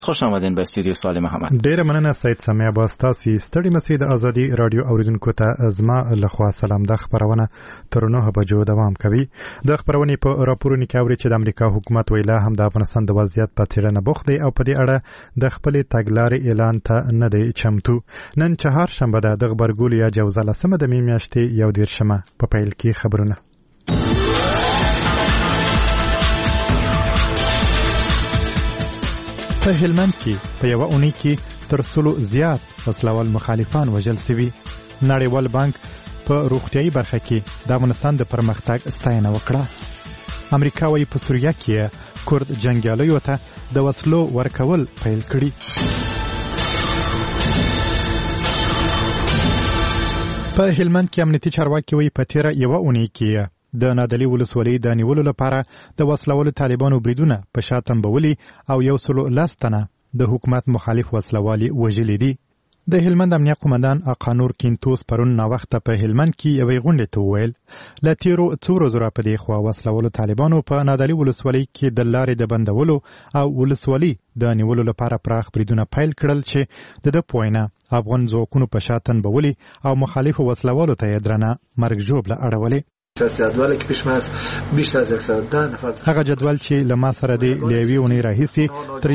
خوش آمدین به استودیو سال محمد. ډیره مننه سید سمیع عباس. تاسو ستړي مسئ د ازادي رادیو اوریدونکو ته زما لخوا سلام. د خبرونه تر 9 بجو دوام کوي. د خبرونې په راپورونو کې اوري چې د امریکا حکومت ویلا هم د افغانستان د وضعیت په څېړنه بوخت دی او په دې اړه د خپل تګلارې اعلان ته نه دی چمتو. نن چهارشنبه ده د خبرګول یا جوزه لسمه د می میاشتې 11 په پیل کې خبرونه. په هلمند کې په یو اونۍ کې تر 100 زیات وسلوال مخالفان وژل شوي. نړیوال بانک په روغتیايي برخه کې د افغانستان د پرمختګ ستاینه وکړه. امریکا وايي په سوریه کې کورد جنګیالیو ته د وسلو ورکول پیل کړي. په هلمند کې امنیتي چارواکي وايي په تیره یو اونۍ کې د نادعلي ولسوالۍ د نیولو لپاره د وسلوالو طالبانو بریدونه په شا تنبولي او 110 تنه د حکومت مخالف وسلوالي وژلي دي. د هلمند امنیه قومندان اقانور کینتوس پرون ناوخته په هلمند کې یوې غونډې ته وویل له تیرو څو ورځو راپدې خوا وسلوالو طالبانو په نادعلي ولسوالۍ کې د لارې د بندولو او ولسوالۍ د نیولو لپاره پراخ بریدونه پیل کړل چې د په وینا افغان ځواکونو په شا تنبولي او مخالفو وسلوالو ته یې درنه مرګ ژوبله اړولې. جدول که پیش ما است بیشتر از 110 نفر. هغه جدول چې لما سره دی لیوی ونی راهیسي تر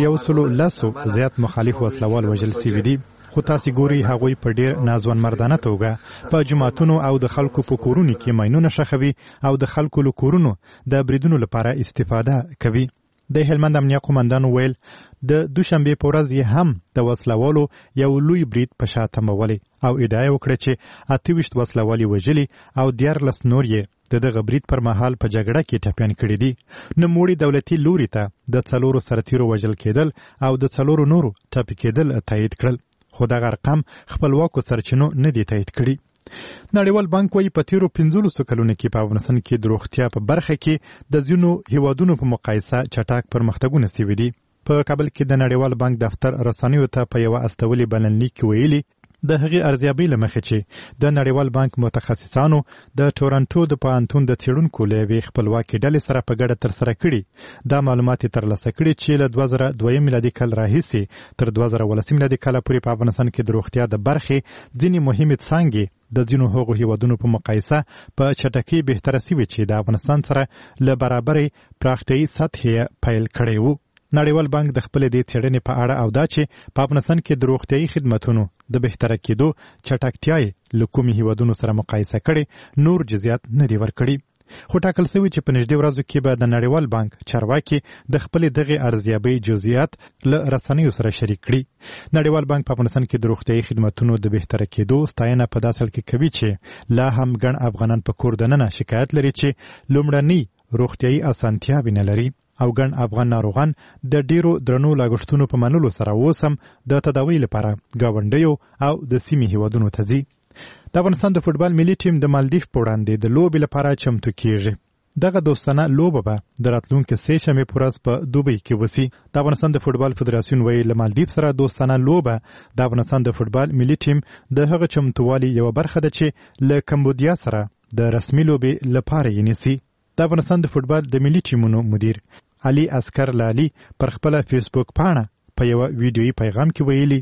110 زیات مخالف وسلوال وژل شوي دي. خو تاسو ګوري هغوی په ډیر نازون مردانه توګه په جماعتونو او د خلکو په کورونو کې ماینونه شخوي او د خلکو له کورونو د بریدونو لپاره استفاده کوي. د هلمند امنیه قومندان ویل د دوشنبه په ورځ یې هم د وسلوالو یو لوی برید په شا تنبولي او ادعا وکړه چې 28 وسلوالي وژلي او 14 نور یې دغه برید پر مهال په جګړه کې ټپيان کړي دي. نوموړي دولتي لوري ته د 4 سرتیرو وژل کېدل او د 4 نورو ټپي کېدل تایید کړل. خو دغه رقم خپلواکو سرچینو نه دی تایید کړی. نړیوال بانک وايي په تیرو 15 کلونو کې په افغانستان کې د روغتیا په برخه کې د ځینو هیوادونو په مقایسه چټک پرمختګونه شوي دي. په کابل کې د نړیوال بانک دفتر رسنیو ته په یو استولي بلنلیک کې ویلي د هغې ارزیابۍ له مخې چې د نړیوال بانک متخصصانو د ټورنټو د پوهنتون د څېړونکو له یوې خپلواکې ډلې سره په ګډه ترسره کړي دا معلومات یې ترلاسه کړي چې له 2002 میلادي کال راهیسې تر 2018 میلادي کال پورې په افغانستان کې د روغتیا د برخې ځینې مهمې څانګې د ځینو هغو هیوادونو په مقایسه په چټکۍ بهتره شوي چې د افغانستان سره له برابرې پراختیایي سطحې پیل کړی وو. نړیوال بانک د خپل دې څېړنې په اړه او دا چې په افغانستان کې د روغتیايي خدماتونو د بهتره کېدو چټکتیا له کومې هیوادونو سره مقایسه کړي نور جزئیات نه دي ورکړي. خو ټاکل شوي چې په نږدې ورځو کې به د نړیوال بانک چارواکي د خپل دغه ارزیابۍ جزئیات له رسنیو سره شریک کړي. نړیوال بانک په افغانستان کې د روغتیايي خدماتونو د بهتره کېدو ستاینه په داسې حال کې کوي چې لا هم ګڼ افغانان په کور دننه شکایت لري چې لومړنۍ روغتیايي اسانتیاوې نه لري او ګڼ افغان ناروغان د ډیرو درنو لاګښتونو په منلو سره اوس هم د تداوی لپاره ګاونډیو او د سیمې هیوادونو ته ځي. د افغانستان د فوټبال ملي ټیم د مالدیف په وړاندې د لوبې لپاره چمتو کیږي. دغه دوستانه لوبه به د راتلونکي سه شنبې په ورځ په دوبۍ کې وسی. د افغانستان د فوټبال فدراسیون وايي له مالدیف سره دوستانه لوبه د افغانستان د فوټبال ملي ټیم د هغه چمتووالي یو برخه ده چې له کمبودیا سره د رسمي لوبې لپاره یې نیسي. د افغانستان د فوټبال د ملي ټیمونو مدیر علي اسکر لالي پر خپل فیسبوک پاڼه په یو ویډیویي پیغام کې ویلي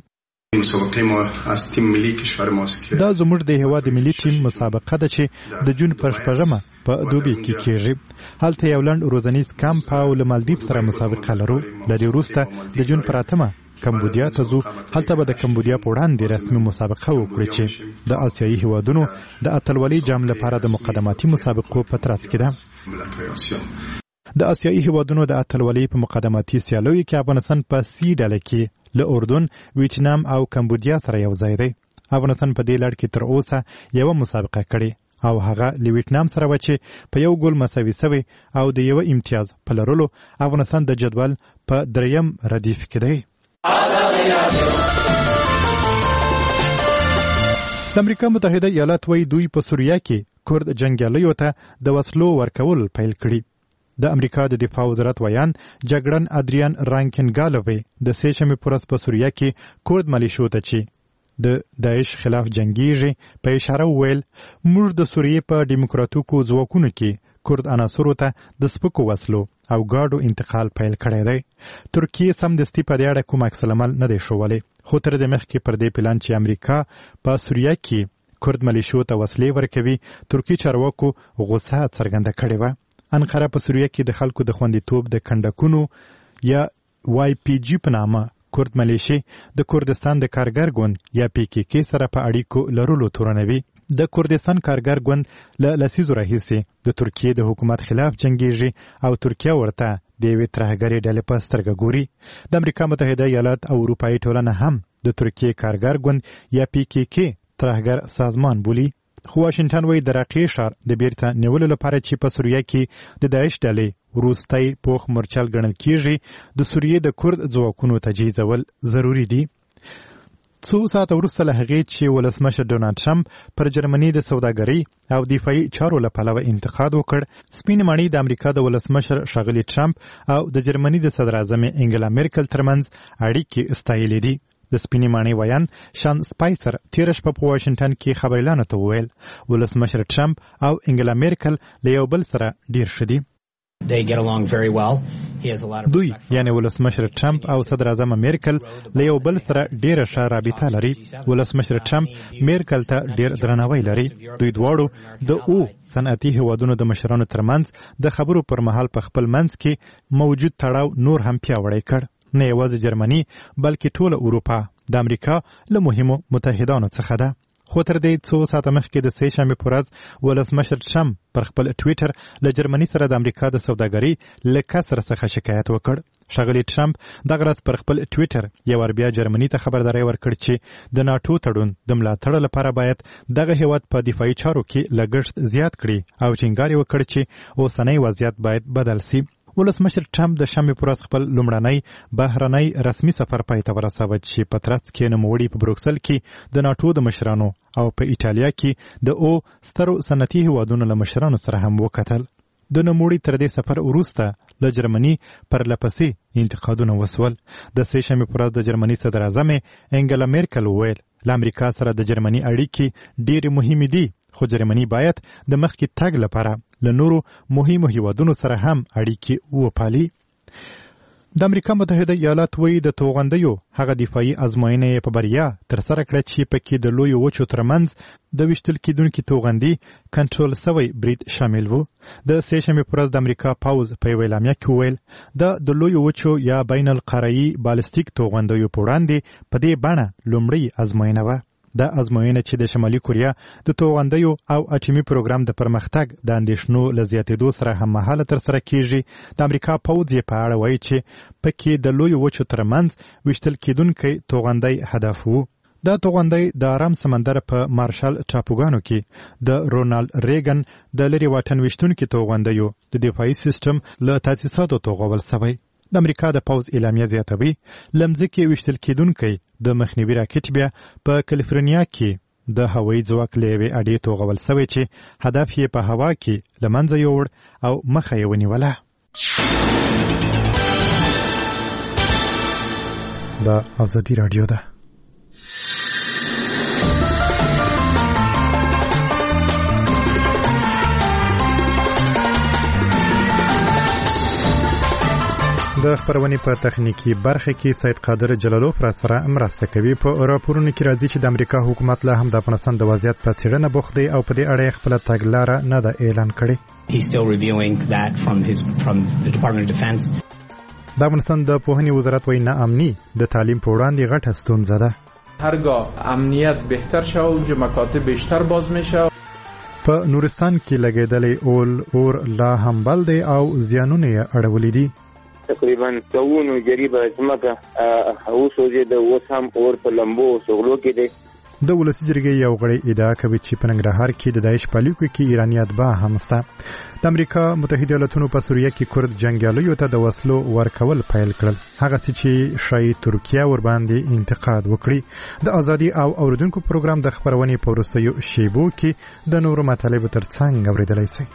دا زموږ د هیواد ملي ټیم مسابقه ده چې د جون پر 4 په دوبۍ کې کیږي. هلته یو لنډ روزنیز کمپ او له مالدیف سره مسابقه لرو. د دې وروسته د جون پر 8 کمبودیا ته ځو. هلته به د کمبودیا په وړاندې رسمي مسابقه وکړي چې د آسیایي هیوادونو د اتلولۍ جام لپاره د مقدماتي مسابقو په ترڅ کې ده. د آسیایي هیوادونو د اتلولۍ په مقدماتي سیالیو کې افغانستان په سی ډله کې له اردن، ویتنام او کمبودیا سره یو ځای دی. افغانستان په دې لړ کې تر اوسه یو مسابقه کړې او هغه له ویتنام سره و چې په یو ګول مساوي شوی او د یو امتیاز په لرلو افغانستان د جدول په 3م ردیف کې دی. د امریکا متحده ایالات وايي دوی په سوریه کې کورد جنګیالیو ته د وسلو ورکول پیل کړي. د امریکا د دفاع وزارت ویان جګړن ادریان رانکنګالوی د سه شنبې په ورځ په سوریه کې کورد ملیشو ته چې د داعش خلاف جنگیږي په اشاره ویل موږ د سوریې په دیموکراتیکو ځواکونو کې کورد عناصرو ته د سپکو وسلو او ګاډو انتقال پیل کړی دی. ترکیه سمدستي په دې اړه کوم عکس العمل نه دی ښوولی، خو تر دې مخکې پر دې پلان چې امریکا په سوریه کې کرد ملیشو ته وسلې ورکوي ترکي چارواکو غوسه څرګنده کړې وه. انقره په سوریه کې د خلکو د خوندیتوب د کنډکونو یا YPG په نامه کرد ملیشې د کردستان د کارګر ګوند یا PKK سره په اړیکو لرلو تورنوي. د کردستان کارګر ګوند له لسیزو راهیسې د ترکیې د حکومت خلاف جنګیږي او ترکیه ورته د یوې ترهګرې ډلې په سترګه ګوري. د امریکا متحده ایالات او اروپایي ټولنه هم د ترکیې کارګر ګوند یا PKK ترهګر سازمان بولي. خو واشنګټن وایي د راقې ښار د بیرته نیولو لپاره چې په سوریه کې د داعش ډلې وروستی پوخ مورچل ګڼل کیږي د سوریې د کرد ځواکونو تجهیزول ضروري دي. څو ساعته وروسته له هغې چې ولسمشر ډونالډ ټرمپ پر جرمني د سوداګرۍ او دفاعي چارو له پلوه انتقاد وکړ، سپینې ماڼۍ د امریکا د ولسمشر ښاغلي ټرمپ او د جرمني د صدراعظم انګلا میرکل ترمنځ اړیکې ستایلې دي. د سپینې ماڼۍ ویان شان سپایسر تېره شپه په واشنګټن کې خبریالانو ته وویل ولسمشر ټرمپ او انګلا میرکل له یو بل سره ډېر ښه دي. دوی یعنی ولسمشر ټرمپ او صدراعظم میرکل له یو بل سره ډیره ښه رابطه لري. ولسمشر ټرمپ میرکل ته ډیر درناوی لري. دوی دواړو د صنعتي هیوادونو د مشرانو ترمنځ د خبرو پر مهال په خپل منځ کې موجود تړاو نور هم پیاوړی کړ. نه یوازې جرمني بلکې ټوله اروپا د امریکا له مهمو متحدانو څخه ده. خو تر دې څو ساعته مخکې د سې شنبې په ورځ ولسمشر ټرمپ پر خپل ټویټر له جرمني سره د امریکا د سوداګرۍ له کسر څخه شکایت وکړ. ښاغلي ټرمپ دغه ورځ پر خپل ټویټر یو ور بیا جرمني ته خبرداری ورکړ چې د ناټو تړون د ملاتړ لپاره باید دغه هیواد په دفاعي چارو کې لګښت زیات کړي او ټینګار یې وکړ چې اوسنی وضعیت باید بدل سي. ولسمشر ټرمپ د شنبې په ورځ خپل لومړنی بهرنی رسمي سفر پای ته ورساوه چې په ترڅ کې نوموړي په بروکسل کې د ناټو د مشرانو او په ایټالیا کې د سترو صنعتي هیوادونو له مشرانو سره هم وکتل. د نوموړي تر دې سفر وروسته له جرمني پرلپسې انتقادونه وسول. د سې شنبې په ورځ د جرمني صدراعظم انګلا میرکل وویل له امریکا سره د جرمني اړیکې ډېرې مهمې دي، خو جرمني باید د مخکې تګ لپاره له نورو مهمو هیوادونو سره هم اړیکې وپالي. د امریکا متحده ایالات وایي د توغندیو هغه دفاعي ازموینې په بریا ترسره کړه چې پکې د لویو وچو ترمنځ د ویشتل کېدونکي توغندي کنټرول سوی برید شامل و. د سې شنبې په ورځ د امریکا پوځ په یوه اعلامیه کې وویل د لویو وچو یا بین القاره‌ایي بالستیک توغندیو په وړاندې په دې بڼه لومړۍ ازموینه وه. دا ازموینه چې د شمالي کوریا د توغندیو او اټومي پروګرام د پرمختګ د اندېښنو له زیاتېدو سره هممهاله ترسره کیږي. د امریکا پوځ یې په اړه وایي چې پکې د لویو وچو ترمنځ ویشتل کېدونکی توغندی هدف و. دا توغندی د آرام سمندر په مارشال ټاپوګانو کې د رونالډ ریګن د لرې واټن ویشتونکي توغندیو د دفاعي سیسټم له تاسیساتو توغول سوی. د امریکا د پوځ اعلامیه زیاتوي له مځکې ویشتل کېدونکی د مخنیوي راکټ بیا په کالیفورنیا کې د هوایي ځواک له یوې اډې توغول سوی چې هدف یې په هوا کې له منځه یوړ او مخه یې ونیوله. دا ازادي راډیو ده. د خبرونې په تخنیکی برخه کې سید قادر جلالوف را سره مرسته کوي. په راپورونو کې راځي چې د امریکا حکومت له هم د افغانستان د وضعیت په څېړنه بوخت دی او په دې اړه خپل تګلاره نه ده اعلان کړې. د افغانستان د پوهنې وزارت وایي ناامني د تعلیم په وړاندې غټه ستونزه ده. هرگاه امنیت بهتر شه و مکاتب بیشتر باز میشه. په نورستان کې لګېدلې اور لا هم بل دی او زیانونه یې اړولي دي. تقریبا سوونو جریبه ځمکه اوسوځي د اوس هم اور په لمبو شغلو کې دی. د ولسي جرګې یو غړی ادعا کوي چې په ننګرهار کې د داعش په لیکو کې ایرانیات به هم شته. د امریکا متحده ایالاتونو په سوریه کې کورد جنګیالیو ته د وسلو ورکول پیل کړل، هغه چې شایي ترکیه ور باندې انتقاد وکړي. د ازادي او اوریدونکو پروګرام د خبرونې په وروستیو شیبو کې د نورو مطالبو ترڅنګ اوریدلای شئ.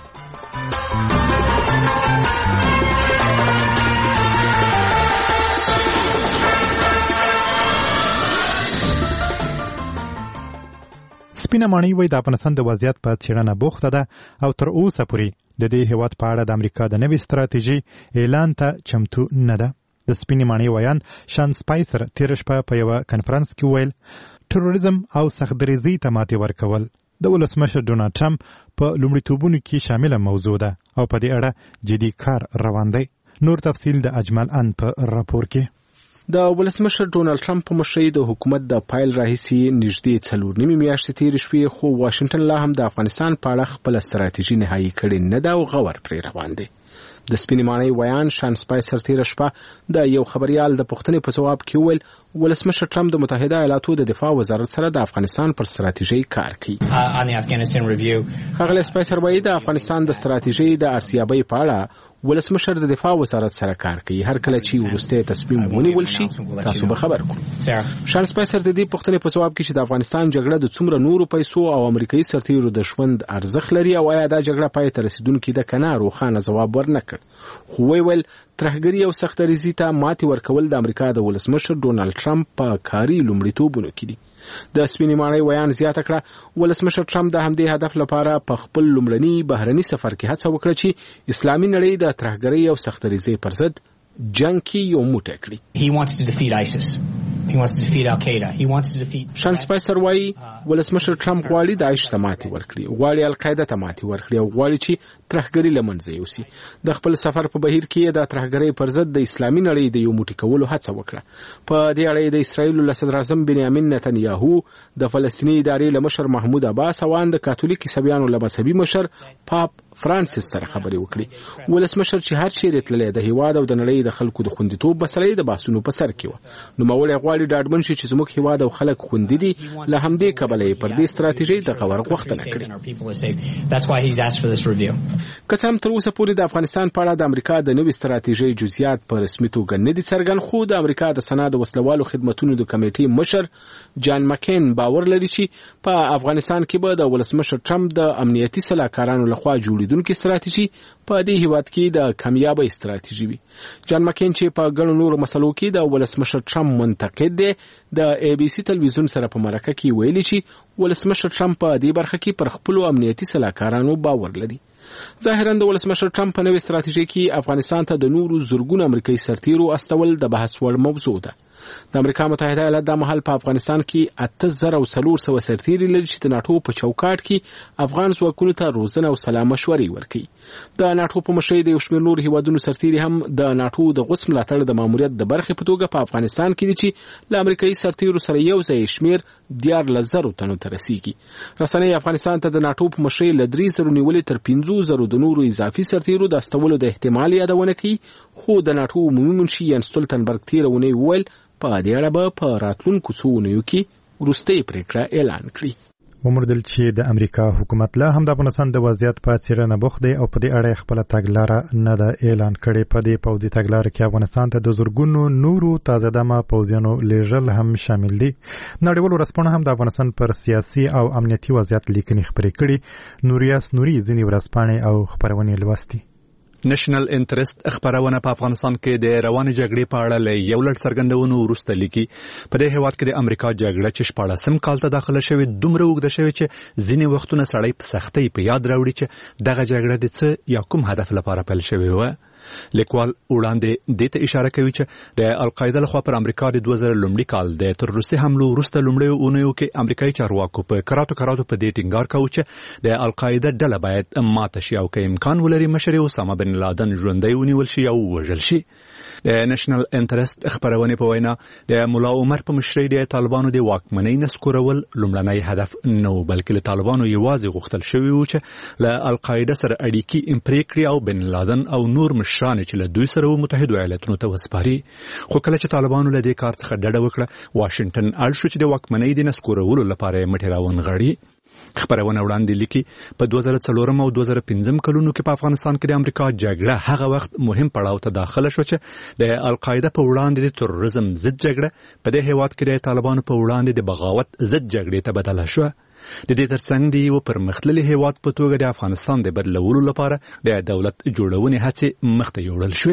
سپینه ماڼۍ وایي د افغانستان د وضعیت په څېړنه بوخته ده او تر اوسه پورې د دې هیواد په اړه د امریکا د نوې ستراتیژي اعلان ته چمتو نه ده. د سپینې ماڼۍ ویان شان سپایسر تېره شپه په یوه کنفرانس کې ویل تروریزم او سختدریزۍ ته ماتې ورکول د ولسمشر ډونالډ ټرمپ په لومړیتوبونو کې شامله موضوع ده او په دې اړه جدي کار روان دی. نور تفصیل د اجمل ان په راپور کې. د ولسمشر ډونالډ ټرمپ په مشرۍ د حکومت د پایل راهیسې نږدې 4 میاشتې تېرې شوې، خو واشنګټن لا هم د افغانستان په اړه خپله ستراتیژي نهایي کړې نه ده او غور پرې روان دی. د سپینې ماڼۍ ویان شان سپایسر تېره شپه د یو خبریال د پوښتنې په ځواب کې وویل ولسمشر ټرمپ د متحده ایالاتو د دفاع وزارت سره د افغانستان پر ستراتیژۍ کار کوي. ښاغلی سپایسر وایي د افغانستان د ستراتیژۍ د ارزیابۍ په اړه ولسمشر د دفاع وزارت سره کار کوي. هر کله چې وروستی تصمیم ونیول شي تاسو به خبر کړو. شان سپایسر د دې پوښتنې په ځواب کې چې د افغانستان جګړه د څومره نورو پیسو او امریکایي سرتیرو د ژوند ارزښت لري او آیا دا جګړه پای ته رسیدونکې ده که نه روښانه ځواب ورنکړ، خو ویل ترهګري او سختدریزۍ ته ماتې ورکول د امریکا د ولسمشر ډونالډ ټرمپ په کاري لومړیتوبونو کې دي. د سپینې ماڼۍ ویان زیاته کړه ولسمشر ټرمپ د همدې هدف لپاره په خپل لومړني بهرني سفر کې هڅه وکړه چې اسلامي نړۍ د ترهګرۍ او سختدریزۍ پر ضد جنگ کې یو موټی کړي. شان سپایسر وایي ولسمشر ټرمپ غواړي داعش ته ماتې ورکړي، غواړي القاعده ته ماتې ورکړي او غواړي چې ترهګري له منځه یوسي. د خپل سفر په بهیر کې د ترهګرۍ پر ضد د اسلامي نړۍ د یو موټی کولو هڅه وکړه. په دې اړه د اسرایل له صدر اعظم بنیامین نتنیاهو، د فلسطیني ادارې له مشر محمود عباس او د کاتولیک عیسویانو له مذهبي مشر پاپ فرانسیس سره خبرې وکړي. ولسمشر چې هر چیرې تللی د هیواد او د نړۍ د خلکو د خوندیتوب مسله د بحثونو په سر کې وه. نوموړی غواړي ډاډمن شي چې زموږ هیواد او خلک خوندي دي، له همدې کبله یې پر دې ستراتیژۍ د غور غوښتنه کړې. که څه هم تر اوسه پورې د افغانستان په اړه د امریکا د نوې ستراتیژۍ جزئیات په رسمي توګه نه دي څرګند، خو د امریکا د سنا د وسلوالو خدمتونو د کمیټې مشر جان مکین باور لري چې په افغانستان کې به د ولسمشر ټرمپ د امنیتي سلاکارانو لخوا جوړیدونکې ستراتیژي په دې هیواد کې د کامیابۍ ستراتیژي وي. جان مکین چې په ګڼو نورو مسلو کې د ولسمشر ټرمپ منتقد دی، د ABC تلویزیون سره په مرکه کې ویلي چې ولسمشر ټرمپ په دې برخه کې پر خپلو امنیتي سلاکارانو باور لري. ظاهرا د ولسمشر ټرمپ په نوې ستراتیژۍ کې افغانستان ته د نورو زرګونو امریکایي سرتیرو استول د بحث وړ موضوع ده. د امریکا متحده ایالات د مهال په افغانستان کې 8400 سرتیري لري چې د ناټو په چوکاټ کې افغان ځواکونو ته روزنه او سلا مشورې ورکوي. د ناټو په مشرۍ د یو شمېر نور هیوادونو سرتیري هم د ناټو د غوڅ ملاتړ د ماموریت د برخې په توګه په افغانستان کې دي چې له امریکایي سرتیرو سره یو ځای شمېر 14,000 تنو ته رسیږي. رسنۍ افغانستان ته د ناټو په مشرۍ له 3,000 نیولې تر 5,000 د نورو اضافي سرتیرو د استولو د احتمال یادونه کوي، خو د ناټو عمومي منشي ین سټولتنبرګ تېره اونۍ وویل په دې اړه به په راتلونکو څو اونیو کې وروستۍ پرېکړه اعلان کړي. وموندل چې د امریکا حکومت لا هم د افغانستان د وضعیت په څېړنه بوخت دی او په دې اړه خپله تګلاره نه ده اعلان کړې. په دې پوځي تګلاره کې افغانستان ته د زرګونو نورو تازه دمه پوځیانو لیږل هم شامل دي. نړیوالو رسپانو هم د افغانستان پر سیاسي او امنیتي وضعیت لیکنې خپرې کړي. نوریاس نوري ځینې ورځپاڼې او خپرونې لوستي. نېشنل انټرست خبرونه په افغانستان کې د روانې جګړې په اړه له یو لړ څرګندونو وروسته لیکي په دې هیواد کې د امریکا جګړه چې 14 کال ته داخله شوې دومره اوږده شوې چې ځینې وختونه سړی په سختۍ په یاد راوړي چې دغه جګړه د څه یا کوم هدف لپاره پیل شوې وه. لیکوال وړاندې دې ته اشاره کوي چې د القاعده لخوا پر امریکا د 2000 لومړي کال د تروریستي حملو وروسته لومړی اونیو کې امریکایي چارواکو په کراتو په دې ټینګار کاوه چې د القاعده ډله باید ماته شي او که امکان ولري مشر اسامه بن لادن ژوندی ونیول شي او وژل شي. د نېشنل انټرست خبرونه په وینا د مولا عمر په مشرۍ د طالبانو د واکمنۍ نسکورول لومړنی هدف نه و، بلکې له طالبانو یوازې غوښتل شوی و چې له القاعده سره اړیکې امپرې کړي او بن لادن او نور مشران چې له دوی سره متحده ایالاتونو ته وسپاري. خو کله چې طالبانو له دې کار څخه ډډه وکړه واشنګټن اړ شو چې د واکمنۍ د نسکورولو لپاره یې مټې راونغاړي. خبرونه وړاندې لیکي په 2004 او 2005 کلونو کې په افغانستان کې د امریکا جګړه هغه وخت مهم پړاو ته داخله شو چې د القاعده په وړاندې د تروریزم ضد جګړه په دې هیواد کې د طالبانو په وړاندې د بغاوت ضد جګړې ته بدله شو. د دې ترڅنګ د یو پرمختللي هیواد په توګه د افغانستان د بدلولو لپاره د دولت جوړونې هڅې مخته یوړل شوې.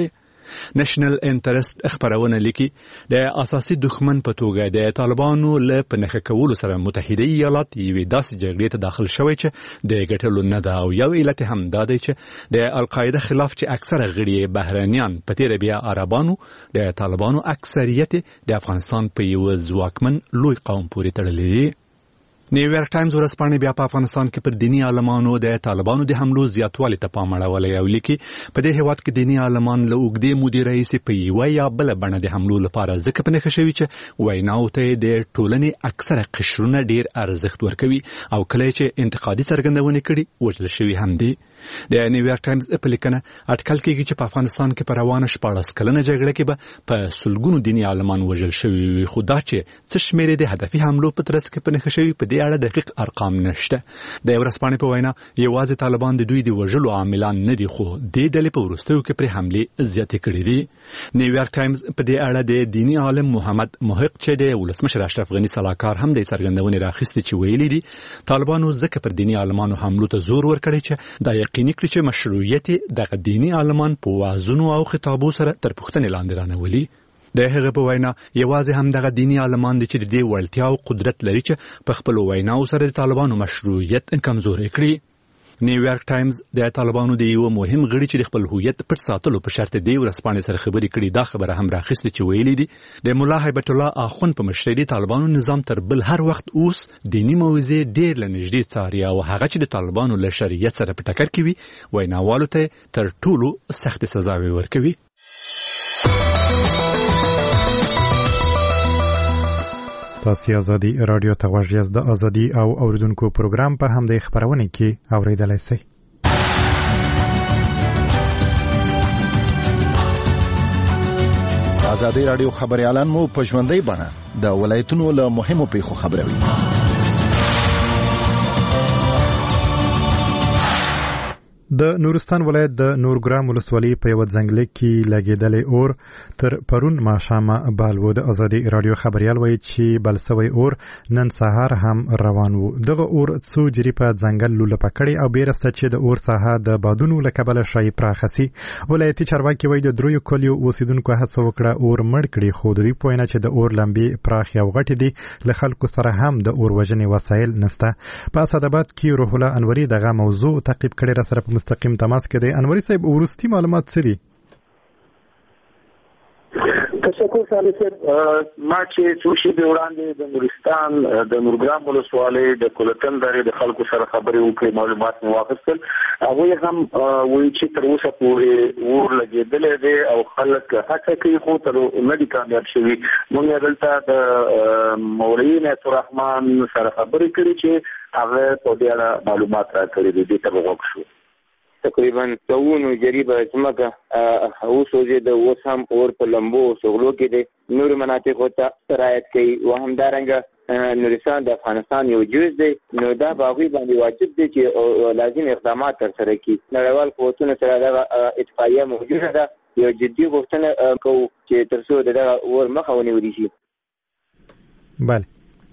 نېشنل انټرست خبرونه لیکي د اساسي دښمن په توګه د طالبانو له پنهخه کولو سره متحده ایالات یوې داسې جګړې ته داخل شوی چې د ګټلو نه ده او یو علت هم دا دی چې د القاعده خلاف چې اکثره غړي بهرانيان په تیر بیا عربانو د طالبانو اکثریت د افغانستان په یو ځواکمن لوی قوم پورې تړلې دي. نیویارک ټایمز ورځپاڼه بیا په افغانستان کې پر دینی عالمانو د طالبانو د حملو زیاتوالی ته پام اړولی او لیکي په دې هیواد کې دینی عالمان له اوږدې مودې راهیسې په یوه یا بله بڼه د حملو لپاره ځکه په نښه شوي چې ویناو ته د ټولنې اکثره قشرونه ډیر ارزښت ورکوي او کله چې انتقادي څرګندونې کړي وژل شوي هم دي. د نیویارک ټایمز په لیکنه اټکل کېږي چې په افغانستان کې په روانه 14 کلنه جګړه کې به په سلګونو دینی عالمان وژل شوي وي، خو دا چې څه شمېر د هدفي حملو په ترڅ کې په نښه شوي په دې اړه دقیق ارقام نشته. د ورځپاڼې په وینا یوازې طالبان د دوی د وژلو عاملان نه دي، خو دې ډلې په وروستیو کې پرې حملې زیاتې کړې دي. نیویارک ټایمز په دې اړه د دینی عالم محمد محق چې د ولسمشر اشرف غني سلاکار هم د څرګندونې راخیستې چې ویلي دي طالبانو ځکه پر دینی عالمانو حملو ته زور ورکړی چې دا یقیني کړي چې مشروعیت د دینی عالمان په وازونو او خطابو سره تر پوښتنې لاندې رانولي. د هغه په وینا یوازې هم دغه دینی عالمان دي چې د دې وړتیا او قدرت لري چې په خپل ویناو سره د طالبانو مشروعیت کمزوري کړي. نیویارک ټایمز د طالبانو د یو مهم غړي چې د خپل هویت پټ ساتلو په شرط دی ورځپاڼې سره خبرې کړي دا خبره هم راخیستې چې ویلي دي د مولا هیبت الله اخوند په مشرۍ د طالبانو نظام تر بل هر وخت اوس دینی موضوع ډیر لنږدې څاري او هغه چې د طالبانو له شریعت سره په ټکر کې وي ویناوالو ته تر ټولو سخت سزاوي ورکوي. تاسو ازادي رادیو ته غوږ یاست. د ازادي او اوریدونکو پروګرام په همدې خبرونه کې اوریدلای شئ. ازادي رادیو خبريالان مو په ژوندۍ بڼه د ولایتونو له مهمو پیښو خبروي. د نورستان ولایت د نورګرام ولسوالۍ په یو ځنګل کې لګیدلې اور تر پرون ماښامه بال و. د ازادي رادیو خبريال وایي چې بل سوی اور نن سهار هم روان و. دغه اور څو جری په ځنګل لوله پکړی او بیرسته چې د اور ساحه د بادونو له کبله شای پراخسي. ولایتي چارواکي وایي د دریو کلیو اوسیدونکو هڅه وکړه اور مړ کړي، خو د دوی په وینا چې د اور لمبې پراخې او غټې دي، له خلکو سره هم د اور وژنې وسایل نشته. په اسداباد کې روح الله انوري دغه موضوع تعقیب کړي. را سره مستقیم تماس کې دی. انوري صاحب ورستي معلومات څه دي؟ تشکر صاحب. ما چې څو شېبې وړاندې د نورستان د نورګرام ولسوالۍ د کولتن درې د خلکو سره خبرې وکړې، معلومات مې واخیستل. هغوی هم وایي چې تر اوسه پورې اور لګېدلی دی او خلک هڅه کوي خو تر نه دي کامیاب شوي. موږ دلته د مولوي عنایت الرحمن سره خبرې کړې چې هغه په دې اړه معلومات راکړي دي. دې ته وغوږ شو. تقریبا تاونو جریبه ځمکه اوسوځي د اوس هم اور په لمبو سغلو کې دی. نور مناطقو ته سرایت کوي او همدارنګه نورستان د افغانستان یو جز دی، نو دا باغوی باندې واجب دی چې لازم اقدامات ترسره کړي. نړیوال قوتونو سره دغه اتفاقیه موجوده ده. یو جدي غوښتنه کوو چې تر څو دغه اور مخه ونیول شي. بله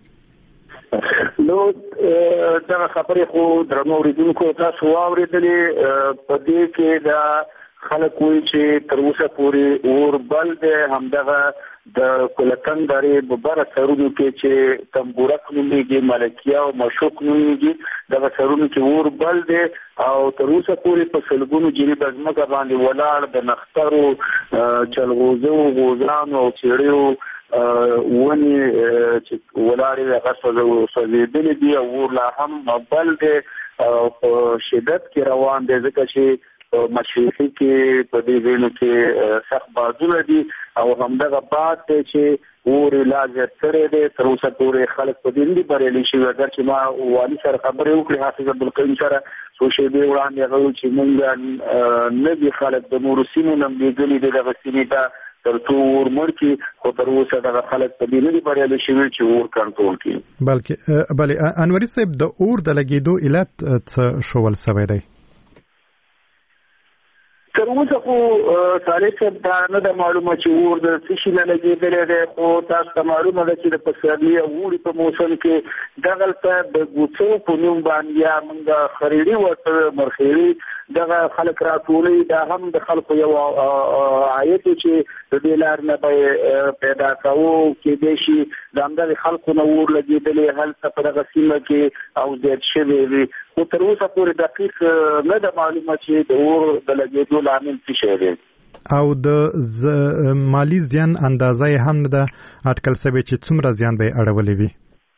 نو دغه خبرې خو درنو اوریدونکو تاسو واورېدلې. په دې کې دا خلک وایي چې تر اوسه پورې اور بل دی. همدغه د کولتن درې په بره سرونو کې چې تنبورک نومیږي، ملکیه او مشوق نومیږي، دغه سرونو کې اور بل دی او تر اوسه پورې په سلګونو جریبه ځمکه باندې ولاړ د نښترو، چلغوزو، غوزانو او څېړیو ونی چې ولاړې هغه سوځېدلې دي او اور لا هم بل دی په شدت کې روان دی، ځکه چې مشرقي کې په دې ځایونو کې سخت بادونه دي او همدغه باد دی چې اور لا زیات کړی دی. تر اوسه پورې خلک په دې نه دي بریالي شوي. اگر چې ما والي سره خبرې وکړې، حافظ عبدالقیوم سره څو شېبې وړاندې، هغه وایي چې موږ نه دي خلک د نورو سیمو نه لېږلي دي دغه سیمې ته تر څو اور مړ کړي، خو تر اوسه دغه خلک په دې نه دي بریالي شوي چې اور کنټرول کړي. بلې انوري صاحب د اور د لګېدو علت څه شول سوی دی؟ تر اوسه خو صالح صاحب دا نه د معلومه چې اور د څه شي نه لګېدلی دی، خو تاسو ته معلومه ده چې د پسرلي او اوړي په موسم کې دغلته د ګوڅو په نوم باندې یا موږ د خریړي ورته مرخیړي دغه خلک راټولوي. دا هم د خلکو یو عاید چې د دې لارې نه به پیدا کوو، کېدای شي د همدغې خلکو نه اور لګېدلی هلته په دغه سیمه کې او زیات شوی وي، خو تر اوسه پورې دقیق نه ده معلومه چې د اور د لګېدو لامل څه شی دی او د مالی زیان اندازه یې هم نه ده اټکل شوې چې څومره زیان به یې اړولی وي.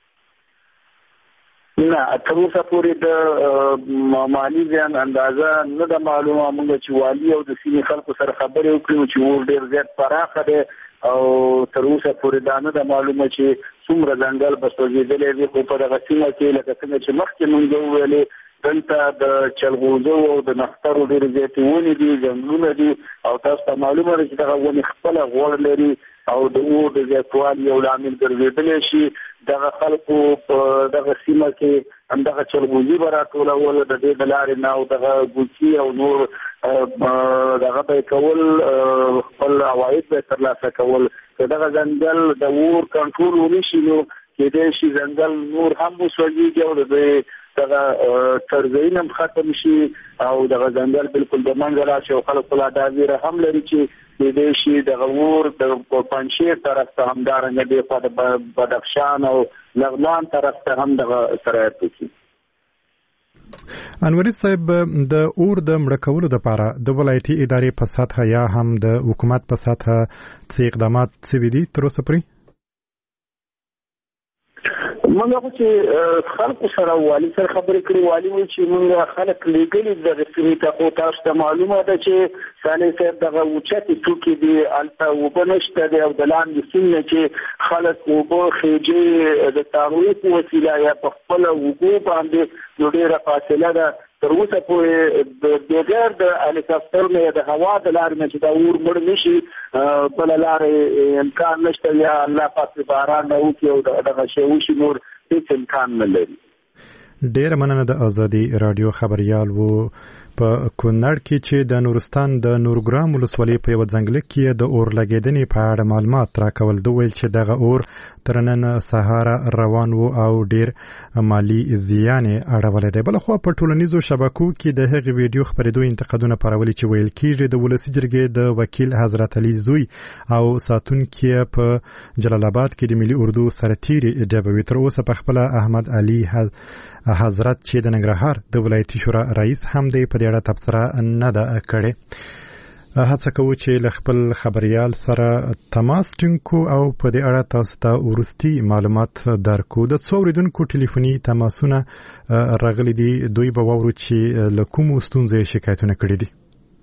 نه تر اوسه پورې د مالی زیان اندازه نه ده معلومه. موږ چې والي او د سیمې خلکو سره خبرې وکړو چې اور ډېر زیات پراخه دی او تر اوسه پورې دا نه ده معلومه چې څومره ځنګل به سوځېدلی وي، خو په دغه سیمه کې لکه څنګه چې مخکې موږ وویلې دلته د چلغوزو او د نښترو ډېرې زیاتې ونې دي، ځنګلونه دي او تاسو ته معلومه ده چې دغه ونې خپله غوړ لري او د اور د زیاتوالي یو لامل ګرځېدلی شي. دغه خلکو په دغه سیمه کې همدغه چلغوزي به راټولول د دې د لارې نه او دغه ګوچي او نور دغه به یې کول، خپل عواید به یې ترلاسه کول. که دغه ځنګل د اور کنټرول ونه شي نو کېدای شي ځنګل نور هم وسوځېږي او د دغه ترځایونه هم ختم شي او دغه ځنګل بالکل د منځه راشي او خلکو لا دا ویره هم لري چې کېدای شي دغه اور د پنجشیر طرف ته همدارنګه دېخوا د بدخشان او لغمان طرف ته هم دغه سرایت وکړي. انوري صاحب، د اور د مړه کولو لپاره د ولایتي ادارې په سطحه یا هم د حکومت په سطحه څه اقدامات شوي دي تر اوسه پورې؟ موږ خو چې خلکو سره والي سره خبرې کړې، والي وایي چې موږ خلک لېږلي دغه سیمې ته، خو تاسو ته معلومه ده چې صالح صاحب دغه اوچتې توکې دي، هلته اوبه نشته دی او د لاندې سیند نه چې خلک اوبه خېجې د تارویې په وسیله یا په خپله اوبو باندې نو ډېره فاصله ده. تر اوسه پورې بغیر د هلیکاپټر نه یا د هوا د لارې نه چې دا اور مړ نه شي بله لارې امکان نشته، یا الله پاک باران نه وکړي او دغه شی وشي، نور هېڅ امکان نه لري. ډېره مننه. د ازادي راډیو خبریال وو په کونړ کې چې د نورستان د نورګرام ولسوالۍ په یوه ځنګله کې د اور لګېدنې په اړه معلومات راکول. ده ویل چې دغه اور تر نن سهاره روان و او ډېر مالی زیان یې اړولی دی. بلخوا په ټولنیزو شبکو کې د هغې ویډیو خپرېدو انتقادونه پارولي چې ویل کېږي د ولسي جرګې د وکیل حضرت علي زوی او ساتونکي په جلال آباد کې د ملي اردو سرتیري ډبوي. تر اوسه په خپله احمد علي حضرت چې د ننګرهار د ولایتي شورا رئیس هم دی په دې اړه تبصره نه ده کړې. هڅه کوو چې له خپل خبریال سره تماس ټینګ کړو او په دې اړه تاسو ته وروستي معلومات درکړو. د څو اورېدونکو ټلیفوني تماسونه راغلي دي، دوی به واورو چې له کومو ستونزو یې شکایتونه کړي دي.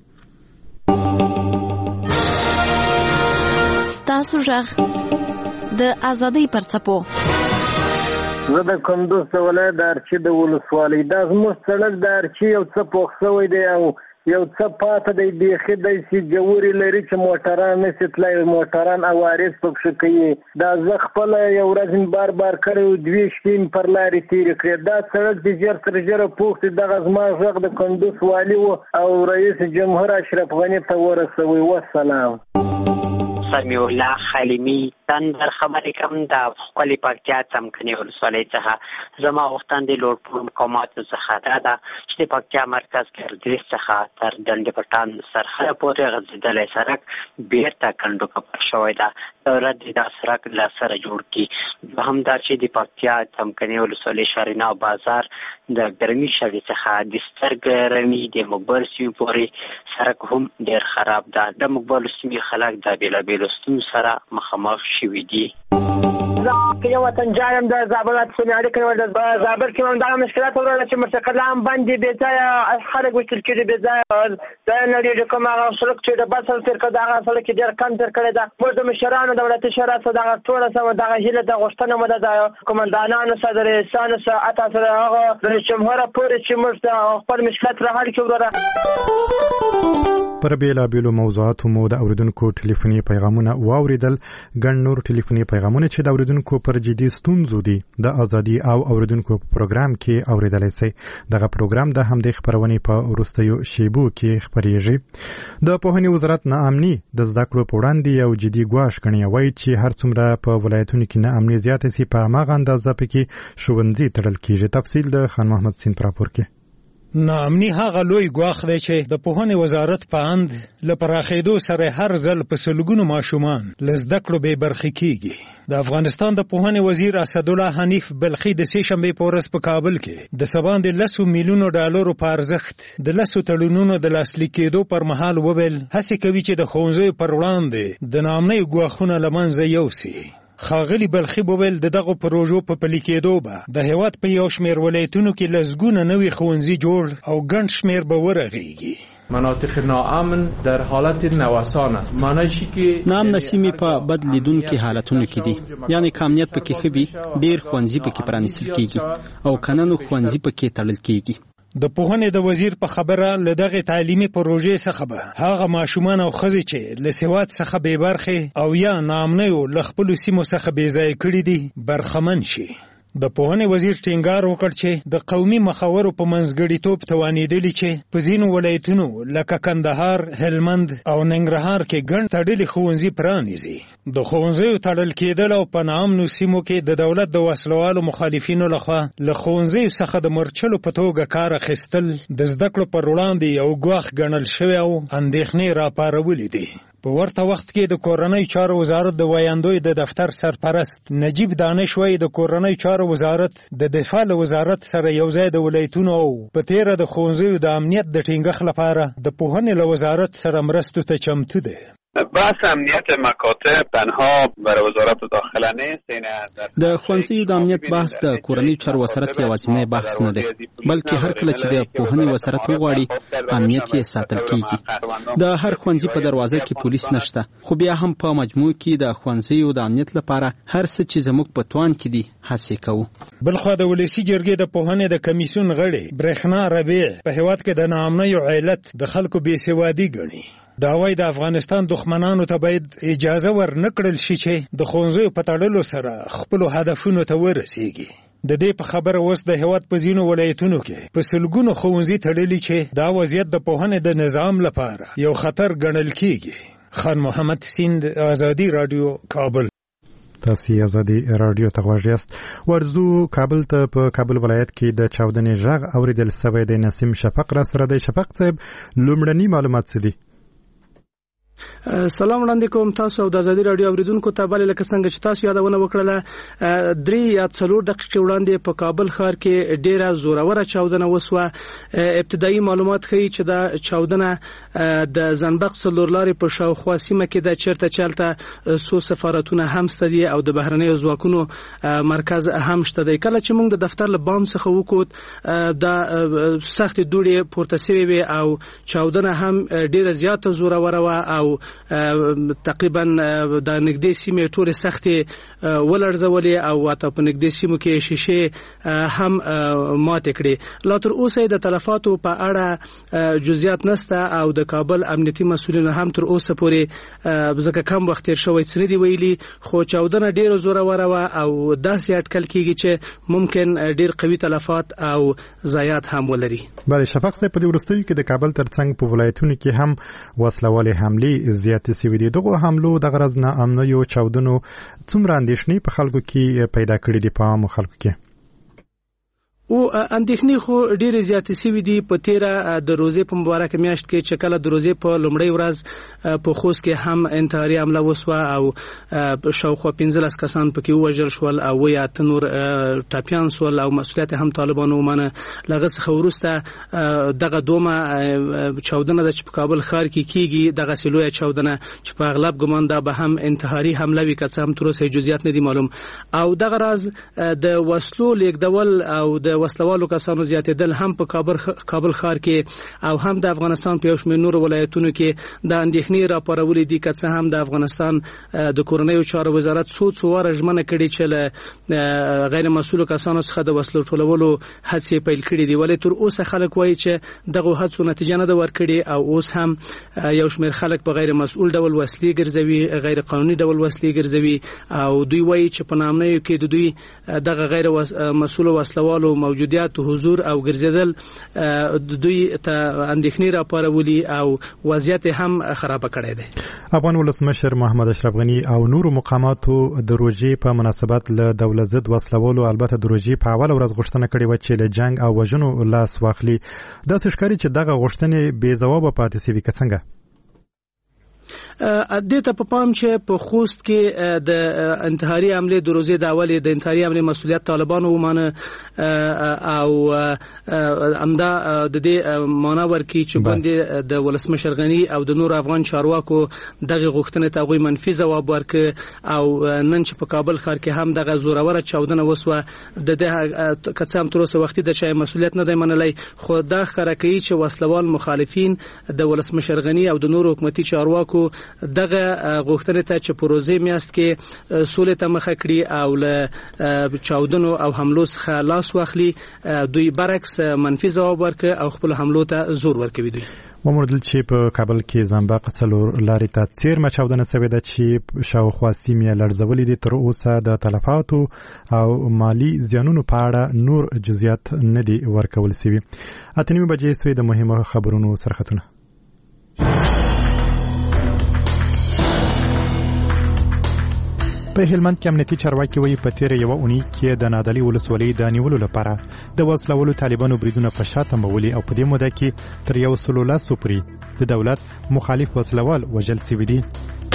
ستاسو غږ د ازادۍ پر څپو. زه د کندوز د ولایت د ارچي د ولسوالۍ، دا زموږ سړک د ارچي یو څه پوخ شوی دی او یو څه پاته دی، بیخي داسې جوړې لري چې موټران نشي تللی، موټران عوارض پکښې کوي. دا زه خپله یو ورځ بار بار کړی و، 2 شپې پر لارې تېرې کړې. دا سړک د ژر تر ژره پوخ دی. دغه زما غږ د کندوز والي و او رئیس جمهور اشرف غني ته ورسوئ. والسلام. سمیع الله خلیمی تندر خبرې کوم د خپلې پکتیا څمکني ولسوالۍ څخه. زما غوښتنه د لوړپوړو مقاماتو څخه دا ده چې د پکتیا مرکز ګردیز څخه تر ډنډ پټان سرحده پورې غځېدلی سړک بېرته کنډو کپر شوی ده. دولت دې دا سړک له سره جوړ کړي. دوهم دا چې د پکتیا څمکني ولسوالۍ شرینا بازار د ګرمي شړۍ څخه د سترګرمي د مقبر سیمې پورې سړک هم ډېر خراب ده. د مقبرو سیمې خلک د بېلابېلو ستونزو سره مخامخ شوي دي. زه یو وطن جایم د زابل سیمې اړیکې ول د زابل کې هم دا مشکلات ورته چې مستقلان باندې بې ځایه خلک وکیل کېږي، بې ځایه ځای نه لري. کوم هغه سړک چې د بس تر کړه دغه سړک ډېر کم تر کړی ده. موږ د مشرانو دولتي شورا څخه دغه ټوله سمه دغه هیله د غوښتنه مو ده د قومندانانو سره د رئیسانو سره اته سره هغه د جمهوره پورې چې موږ د خپل مشکلات را حل کړو. پر بیلابیلو موضوعاتو مو د اوریدونکو ټلیفوني پیغامونه واوریدل. ګڼ نور ټلیفوني پیغامونه چې د اوریدونکو پر پر جدي ستونزو دي د ازادي او اوریدونکو پروګرام کې اوریدلای شئ. دغه پروګرام د همدې خبرونې په وروستیو شیبو کې خبرېږي. د پوهنې وزارت ناامني د زده کړو په وړاندې یو جدي ګواښ ګڼي. وایي چې هر څومره په ولایتونو کې ناامني زیاته سي په هماغه اندازه پکې ښوونځي تړل کېږي. تفصیل د خان محمد سین پر راپور کې. ناامني هغه لوی ګواښ دی چې د پوهنې وزارت په اند له پراخېدو سره هر ځل په سلګونو ماشومان له زده کړو بې برخې کېږي. د افغانستان د پوهنې وزیر اسدالله حنیف بلخي د سې شنبې په ورځ په کابل کې د څه باندې 10 میلیونو ډالرو په ارزښت د 10 تړونونو د لاسلیک کېدو پر مهال وویل هڅې کوي چې د ښوونځیو پر وړاندې د ناامنۍ ګواښونه له منځه یوسي. ښاغلي بلخي وویل د دغو پروژو په پلي کېدو به د هېواد په یو شمېر ولایتونو کې لسګونه نوي ښوونځي جوړ او ګڼ شمېر به ورغېږي. مناطق ناامن در حالت نوسان است. معنیش که ناامن سیمې په بد لیدونکو حالتونو کې دي. یعنی کامیت پکې ښه وي، ډېر ښوونځي پکې پرانیستل کېږي او کننو ښوونځي پکې تړل کېږي. د پوهنې د وزیر په خبره له دغه تعلیمي پروژې څخه به هغه ماشومان او ښځې چې له سواد څخه بې برخې او یا ناامنیو له خپلو سیمو څخه بې ځایه کړي دي برخمن شي. د پوهنې وزیر ټینګار وکړ چې د قومي مخاورو په منځګړیتوب توانېدلي چې په ځینو ولایتونو لکه کندهار، هلمند او ننګرهار کې ګڼ تړلي ښوونځي پرانیزي. د ښوونځیو تړل کېدل او په ناامنو سیمو کې د دولت د وسلوالو مخالفینو لخوا له ښوونځیو څخه د مرچلو په توګه کار اخیستل د زده کړو پر وړاندې یو ګواښ ګڼل شوی او اندېښنې راپارولې دي. په ورته وخت کې د کورنۍ چارو وزارت د ویاندوی د دفتر سرپرست نجیب دانش وایي د کورنۍ چارو وزارت د دفاع له وزارت سره یو ځای د ولایتونو او په تیره د ښوونځیو د امنیت د ټینګښت لپاره د پوهنې له وزارت سره مرستو ته چمتو دی. بحث امنیت مکاتب تنها برای وزارت داخله نیست. د ښوونځیو د امنیت بحث د کورنۍ چارو وزارت یوازینی بحث نه دی، بلکې هر کله چې د پوهنې وزارت وغواړي امنیت یې ساتل کیږي. د هر ښوونځي په دروازه کې پولیس نشته، خو بیا هم په مجموع کې د ښوونځیو د امنیت لپاره هر څه چې زموږ په توان کې دي هڅې کوو. بلخوا د ولسي جرګې د پوهنې د کمیسیون غړي برېښنا ربیع په هېواد کې د ناامنیو علت د خلکو بېسوادي ګڼي. دا وایي د افغانستان دښمنانو ته باید اجازه ورنکړل شي چې د ښوونځیو په تړلو سره خپلو هدفونو ته ورسیږي. د دې په خبره اوس د هېواد په ځینو ولایتونو کې په سلګونو ښوونځي تړلي چې دا وضعیت د پوهنې د نظام لپاره یو خطر ګڼل کېږي. خان محمد سیند، آزادي راډیو، کابل. تاسو آزادي راډیو ته غوږ یاست. ورزو کابل ته په کابل ولایت کې د چاودنې غږ اوریدل شوی دی. نسیم شفق را سره دی. شفق صاحب، لومړني معلومات څه دي؟ سلام وړاندې کوم تاسو او د آزادي راډیو اوریدونکو ته. بلې لکه څنګه چې تاسو یادونه وکړله 3 یا 4 دقیقې وړاندې په کابل ښار کې ډیره زوروره چاودنه وسوه. ابتدایي معلومات ښیي چې دا چاودنه د زنبق څلورلارې په شاوخوا سیمه کې د چیرته چلته څو سفارتونه هم شته دي او د بهرنیو ځواکونو مرکز هم شته دی. کله چې موږ د دفتر له بام څخه وکوت د سخت دوړې پورته شوې وي او چاودنه هم ډیره زیاته زوروره وه او تقریبا د نږدې سیمې ټولې سختې ولړزولې او حتی په نږدې سیمو کې شیشې هم ماتې کړې. لا تر اوسه د تلفاتو په اړه جزئیات نشته او د کابل امنیتي مسؤلینو هم تر اوسه پورې ځکه کم وخت تیر شوی څه نه دی ویلي، خو چاودنه ډیره زوروره وه او داسې اټکل کېږي چې ممکن ډیر قوي تلفات او ضایعات هم ولري. بله شفق صاحب، په دې وروستیو کې د کابل ترڅنګ په ولایتونو کې هم وسلوالې حملې زیاتې شوې دي. دغو حملو د غرض ناامنیو چاودنو څومره اندېښنې په خلکو کې پیدا کړې دي، په عامو خلکو کې؟ او اندېښنې خو ډېرې زیاتې شوې دي. په تیره د روزې په مبارکه میاشت کې چې کله د روزې په لومړۍ ورځ په خوست کې هم انتحاري حمله وسوه او شاوخوا 15 کسان پکې ووژل شول او یا نور ټاپیان شول او مسؤلیت هم طالبانو ومنه. له هغه څخه وروسته دغه دومه چاودنه ده چې په کابل ښار کې کېږي، دغسې لویه چاودنه چې په اغلب ګمان دا به هم انتحاري حمله وي، که څه هم تر اوسه جزئیات نه دي معلوم. او دغه راز د وسلو لیږدول او د د وسلوالو کسانو زیاتېدل هم په کابل ښار کې او هم د افغانستان په یو شمېر نورو ولایتونو کې د اندېښنې راپارولې دي، که څه هم د افغانستان د کورنیو چارو وزارت څو واره ژمنه کړې چې له غیر مسؤلو کسانو څخه د وسلو ټولولو هڅې پیل کړې دي، ولې تر اوسه خلک وایي چې دغه هڅو نتیجه نه ده ورکړې او اوس هم یو شمېر خلک په غیر مسؤل ډول وسلې ګرځوي، غیر قانوني ډول وسلې ګرځوي او دوی وایي چې په نامنیو کې د دوی دغه غیر مسؤلو وسلوالو موجودیت، حضور او ګرځیدل دوی ته اندېښنې راپارولي او وضعیت هم خراب کړی دی. افغان ولسمشر محمد اشرف غنی او نورو مقاماتو د روژې په مناسبت له دولت ضد وسلوالو البته د روژې په اوله ورځ غوښتنه کړې وه چې له جنګ او وژنو لاس واخلي. داسې ښکاري چې دغه غوښتنې بې ځوابه پاتې سوي، که څنګه؟ دې ته په پام چې په خوست کې د انتحاري حملې د روزې د اولې د انتحاري حملې مسؤلیت طالبانو ومانه او همدا د دې معنا ورکړي چې باندې د ولسمشر غنی او د نور افغان چارواکو دغه غوښتنې ته غوي منفي ځواب ورکړ او نن چې په کابل ښار کې هم دغه زوروره چاودنه وسوه د دې کڅام تر اوسه وختي د شای مسؤلیت نه دی منلای، خو دا ښکاره کوي چې وسلوال مخالفین د ولسمشر غنی او د نور حکومتي چارواکو دغه غوښتنې ته چې پروژې میاست کې سولې ته مخه کړي او له چاودنو او حملو څخه لاس واخلي، دوی برعکس منفي ځواب ورکړي او خپل حملو ته زور ورکوي. دوی وموندل چې په کابل کې زنبق څلور لارې ته څیرمه چاودنه شوې ده چې شاوخوا سیمې لړزولې دي. تر اوسه د تلفاتو او مالی زیانونو په اړه نور جزئیات نه دي ورکول شوي. 8:30 بجې سوې د مهمو خبرونو سرخطونه. په هلمند کې امنیتي چارواکي وایي په تیره یوه اونۍ کې د نادعلي ولسوالۍ د نیولو لپاره د وسلوالو طالبانو بریدونه په شا تمبولي او په دې موده کې تر 110 پورې د دولت مخالف وسلوال وژل شوي دي.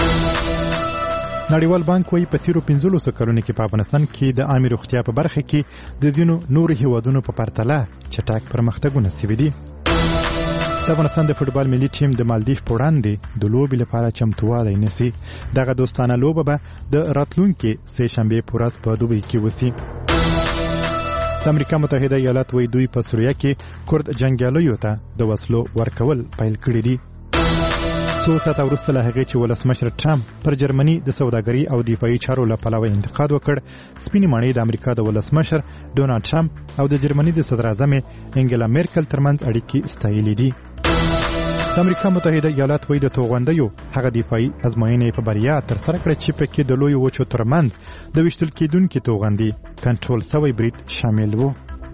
نړیوال بانک وایي په تیرو 15 کلونو کې په افغانستان کې د عامه روغتیا په برخه کې د ځینو نورو هیوادونو په پرتله چټک پرمختګونه شوي دي. د افغانستان د فوټبال ملي ټیم د مالدیف په وړاندې د لوبې لپاره چمتووالی نیسي. دغه دوستانه لوبه به د راتلونکي سه شنبې په ورځ په دوبۍ کې وسي. د امریکا متحده ایالات وایي دوی په سوریه کې کورد جنګیالیو ته د وسلو ورکول پیل کړي دي. څو ساعته وروسته له هغې چې ولسمشر ټرمپ پر جرمني د سوداګرۍ او دفاعي چارو له پلوه انتقاد وکړ، سپینې ماڼۍ د امریکا د ولسمشر ډونالډ ټرمپ او د جرمني د صدراعظم انګلا میرکل ترمنځ اړیکې ستایلې دي. د امریکا متحده ایالات وایي د توغندیو هغه دفاعي ازموینې په بریا ترسره کړې چې پکې د لویو وچو ترمنځ د ویشتل کېدونکي توغندي کنټرول شوی برید شامل و.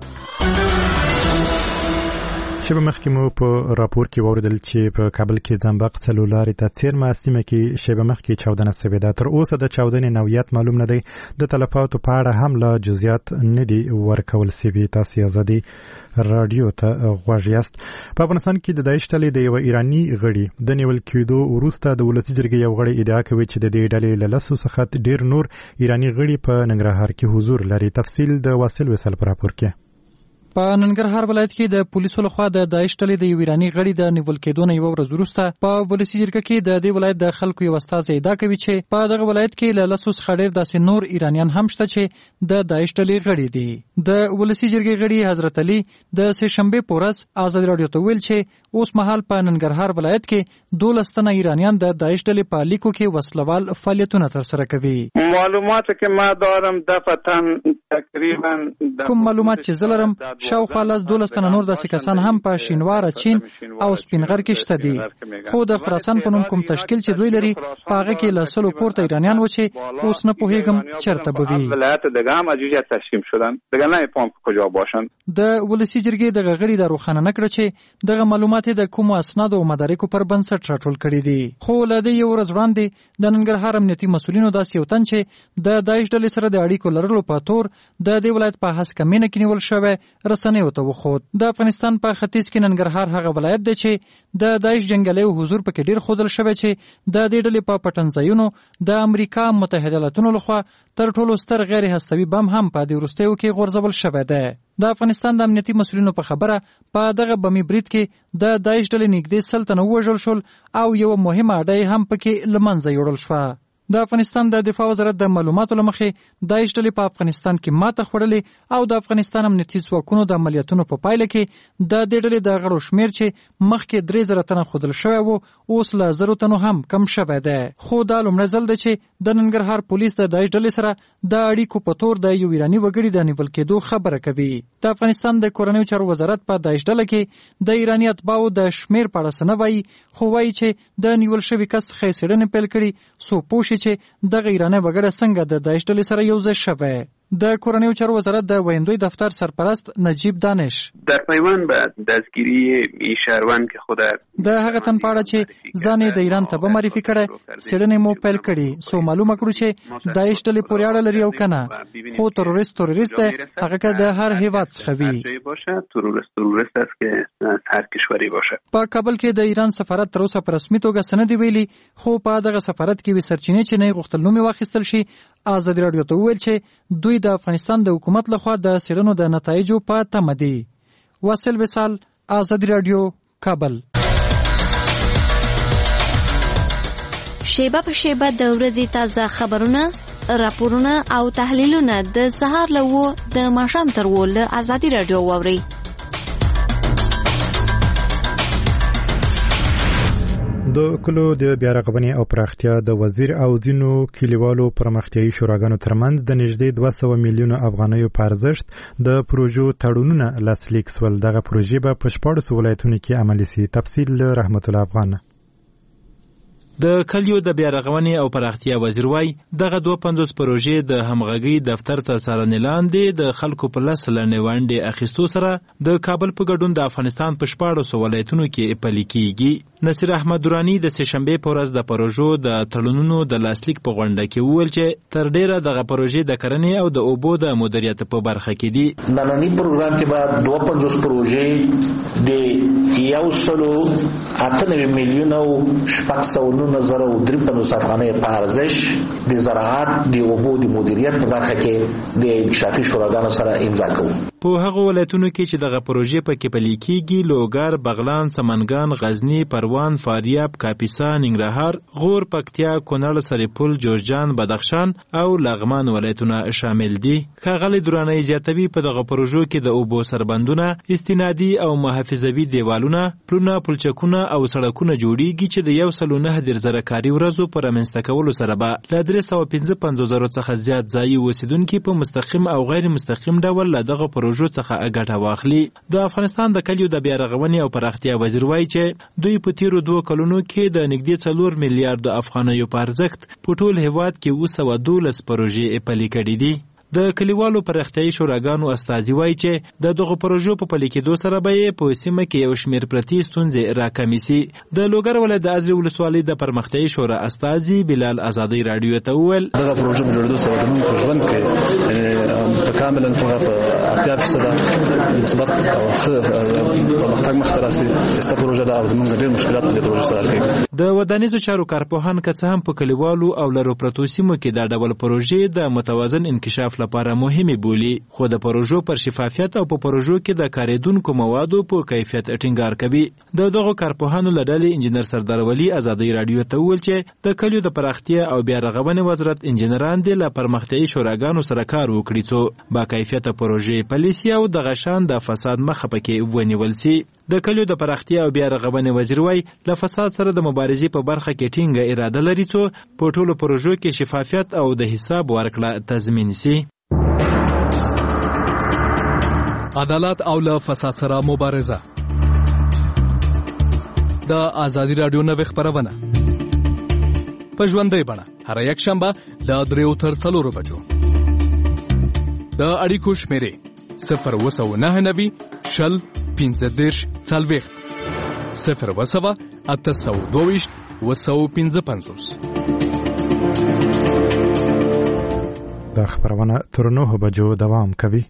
شبه مخکې مو په راپور کې واوریدل چې په کابل کې زنبق څلور لارې ته څیرمه سیمه کې شبه مخکې چاودنه شوې ده. تر اوسه د چاودنې نوعیت معلوم نه دی. د تلفاتو په اړه هم لا جزئیات نه دي ورکول شوي. تاسو ازادي رادیو ته غوږ یاست. په افغانستان کې د داعش ډلې د یو ایراني غړي د نیول کېدو وروسته د ولسي جرګې یو غړی ادعا کوي چې د دې ډلې له لسو څخه ډېر نور ایراني غړي په ننګرهار کې حضور لري. تفصیل د واصل وصل په راپور کې. په ننګرهار ولایت کې د پولیسو لخوا د داعش ډلې د یو ایراني غړي د نیول کېدو نه یوه ورځ وروسته په ولسي جرګه کې د دې ولایت د خلکو یو استازی ادعا کوي چې په دغه ولایت کې له لسو څخه ډېر داسې نور ایرانیان هم شته چې د داعش ډلې غړي دي. د ولسي جرګې غړي حضرت علي د سه شنبې په ورځ ازادي راډیو ته ویل چې اوس مهال په ننګرهار ولایت کې 12 تنه ایرانیان د داعش ډلې په لیکو کې وسلوال فعالیتونه ترسره کوي. معلومات که ما دارم دفتن تقریبا کوم معلومات چې زه لرم شاوخوا 12 تنه نور داسې کسان هم په شینوار، چین او سپینغر کې شته دي. خو د خراسان په نوم کوم تشکیل چې دوی لري په هغه کې له سلو پورته ایرانیان و چې اوس نه پوهیږم چیرته به وي. ولایت دیگه هم اجازه تشکیل شدن دیگه نه پام کجا باشن. د ولسی جرګې د غړي د روخانه نکړه چې دغه معلومات د کوم اسناد او مدارکو پر بنسټ راټول کړي دي. خو له دې یو ورځ وړاندې د ننګرهار امنیتي مسولینو داسې یو تن چې د داعش ډلې سره د اړیکو لرلو په تور د دې ولایت په هسکه مینه کې نیول شوی رسنیو ته وخود. د افغانستان په ختیځ کې ننګرهار هغه ولایت دی چې د داعش جنگیالیو حضور پکې ډیر ښودل شوی چې د دې ډلې په پټنځایونو د امریکا متحده ایالاتونو لخوا تر ټولو ستر غیر هستوي بم هم په دې وروستیو کې غورځول شوی دی. د افغانستان د امنیتي مسولینو په خبره په دغه بمي برید کې د داعش ډلې نږدې 100 تنه ووژل شول او یو مهمه اډه هم پکې له منځه یوړل شوه. د افغانستان د دفاع وزارت د معلوماتو لمخې داعش ډلې په افغانستان کې ماته خوړلې او د افغانستان امنیتي ځواکونو د عملیاتونو په پایله کې د دې ډلې د غړو شمیر چې مخکې 3000 تنه ښودل شوی وو اوس له 1000 تنو هم کم شوی دی. خو دا لومړی ځل دی چې د ننګرهار پولیس د داعش ډلې سره د اړیکو په تور د یو ایراني وګړي د نیول کېدو خبره کوي. د افغانستان د کورنیو چارو وزارت په داعش ډله کې د ایراني اتباعو د شمیر په اړه څه نه وایي، خو وایي چې د نیول شوي کس څخه یې څېړنې پیل کړي څو پوه شي چې دغه ایرانی وګړی څنګه د داعش ډلې سره یو ځای شوی. د کورنیو چارو وزارت د ویندوی دفتر سرپرست نجیب دانش در پیوند به دستگیری این شهروند که خود د هغه تن په اړه چې ځان د ایران ته به معرفي کړي څېړنې مو پیل کړي څو معلومه کړو چې داعش ډلې پورې اړه لري او کنه، خو تروریست دی هغه که د هر هیواد څخه وي. تروریست است که هر کشوری باشه. په کابل کې د ایران سفارت تر اوسه په رسمي توګه څه نه دي ویلي، خو په دغه سفارت کې وي سرچینې چې نه غوښتل نوم واخیستل شي. ازادي راډیو ته وویل چې دوی د افغانستان د حکومت لخوا د څېړنو د نتایجو په تمه دي. واصل وصال، ازادي راډیو، کابل. شیبه په شیبه د ورځې تازه خبرونه، راپورونه او تحلیلونه د سهار له 9 د ماښام تر 10 له ازادي راډیو واورئ. د کلو د بیا رغونې او پراختیا د وزیر او ځینو کلیوالو پرمختیایي شوراګانو ترمنځ د نږدې 200 میلیونه افغانیو په ارزښت د پروژو تړونونه لاسلیک شول. دغه پروژې به په 14 ولایتونو کې عملي شي. تفصیل رحمت الله افغان. د کلیو د بیا رغونې او پراختیا وزیر وای دغه 250 پروژې د همغږي دفتر ته څارنې لاندې د خلکو په لاس لاندې ونډې اخیستو سره د کابل په ګډون د افغانستان په 14 ولایتونو کې پلي کیږي. نصیر احمد درانی د سهشنبه په ورځ د پروژو د تړونونو د لاسلیک په غونډه کې وویل چې تر ډیره دغه پروژې د کرنې او د اوبو د مدیریت په برخه کې دي. نننی پروګرام کې به 250 پروژې د 198 میلیونه او 793 افغانۍ په ارزښت د زراعت د اوبو د مدیریت په برخه کې د انکشافي شوراګانو سره امضا کوو. په هغه ولایتونو کې چې دغه پروژې په کې پلي کیږي لوګر، بغلان، سمنګان، غزنی، پروان، فاریاب، کاپیسا، ننګرهار، غور، پکتیا، کونړ، سرپل، جوزجان، بدخشان او لغمان ولایتونه شامل دي. ښاغلی درانی زیاتوي په دغه پروژو کې د اوبو سربندونه، استنادي او محافظوي دیوالونه، پلونه، پلچکونه او سړکونه جوړیږي چې د 109 کاري ورځو پر رامنځته کولو سره به له 355,000 څخه زیات ځایي اوسیدونکي په مستقیم او غیر مستقیم ډول له دغه پروژو څخه ګټه واخلي. د افغانستان د کلیو د بیا رغونې او پراختیا وزیر وایي چې دوی په تیرو 2 کلونو کې د نږدې 4 میلیارډ افغانیو په ارزښت په ټول هیواد کې 212 پروژې پلي کړي دي. د کلیوالو پراختیایي شوراګانو استازي وایي چې د دغو پروژو په پلي کېدو سره به په سیمه کې یو شمېر پرتې ستونزې راکمې سي. د لوګر ولایت د ازرې ولسوالۍ د پرمختیایي شورا استازي بلال ازادي راډیو ته وویل دغه پروژه په جوړېدو سره زموږ په ژوند کې په کاملا په 80% مثبت او پرمختګ مخته راسي. ستا پروژه ده او زموږ ډېر مشکلات په دې پروژه سره کوي. د ودانیزو چارو کارپوهان که څه هم په کلیوالو او لرو پرتو سیمو کې دا ډول پروژې د متوازن انکشاف لپاره مهمه بولی، خو د پروژو پر شفافیت او په پروژو کې د کاریدونکو موادو په کیفیت ټینګار کوي. د دغه کارپوهانو لړۍ انجنیر سردار ولی ازادي راډیو ته وویل چې د کلیو د پراختیا او بیا رغونې وزارت انجنیران د پرمختیایي شوراګانو سره کار وکړي څو با کیفیت پروژې پالیسي او د غشان د فساد مخه پکې ونیول سي. د کلیو د پراختیا او بیا رغونې وزیر وای له فساد سره د مبارزې په برخه کې ټینګه اراده لري څو په ټولو پروژو کې شفافیت او د حساب ورکړه تضمین سي. عدالت او له فساد سره مبارزه. د ازادي راډیو نوې خبرونه په ژوندۍ بڼه هر یک شنبه له 3 تر 4 بجو. د اړیکو شمیرې 02990 شل 15 40 0 822 255. دا خبرونه تر 9 بجو دوام کوي.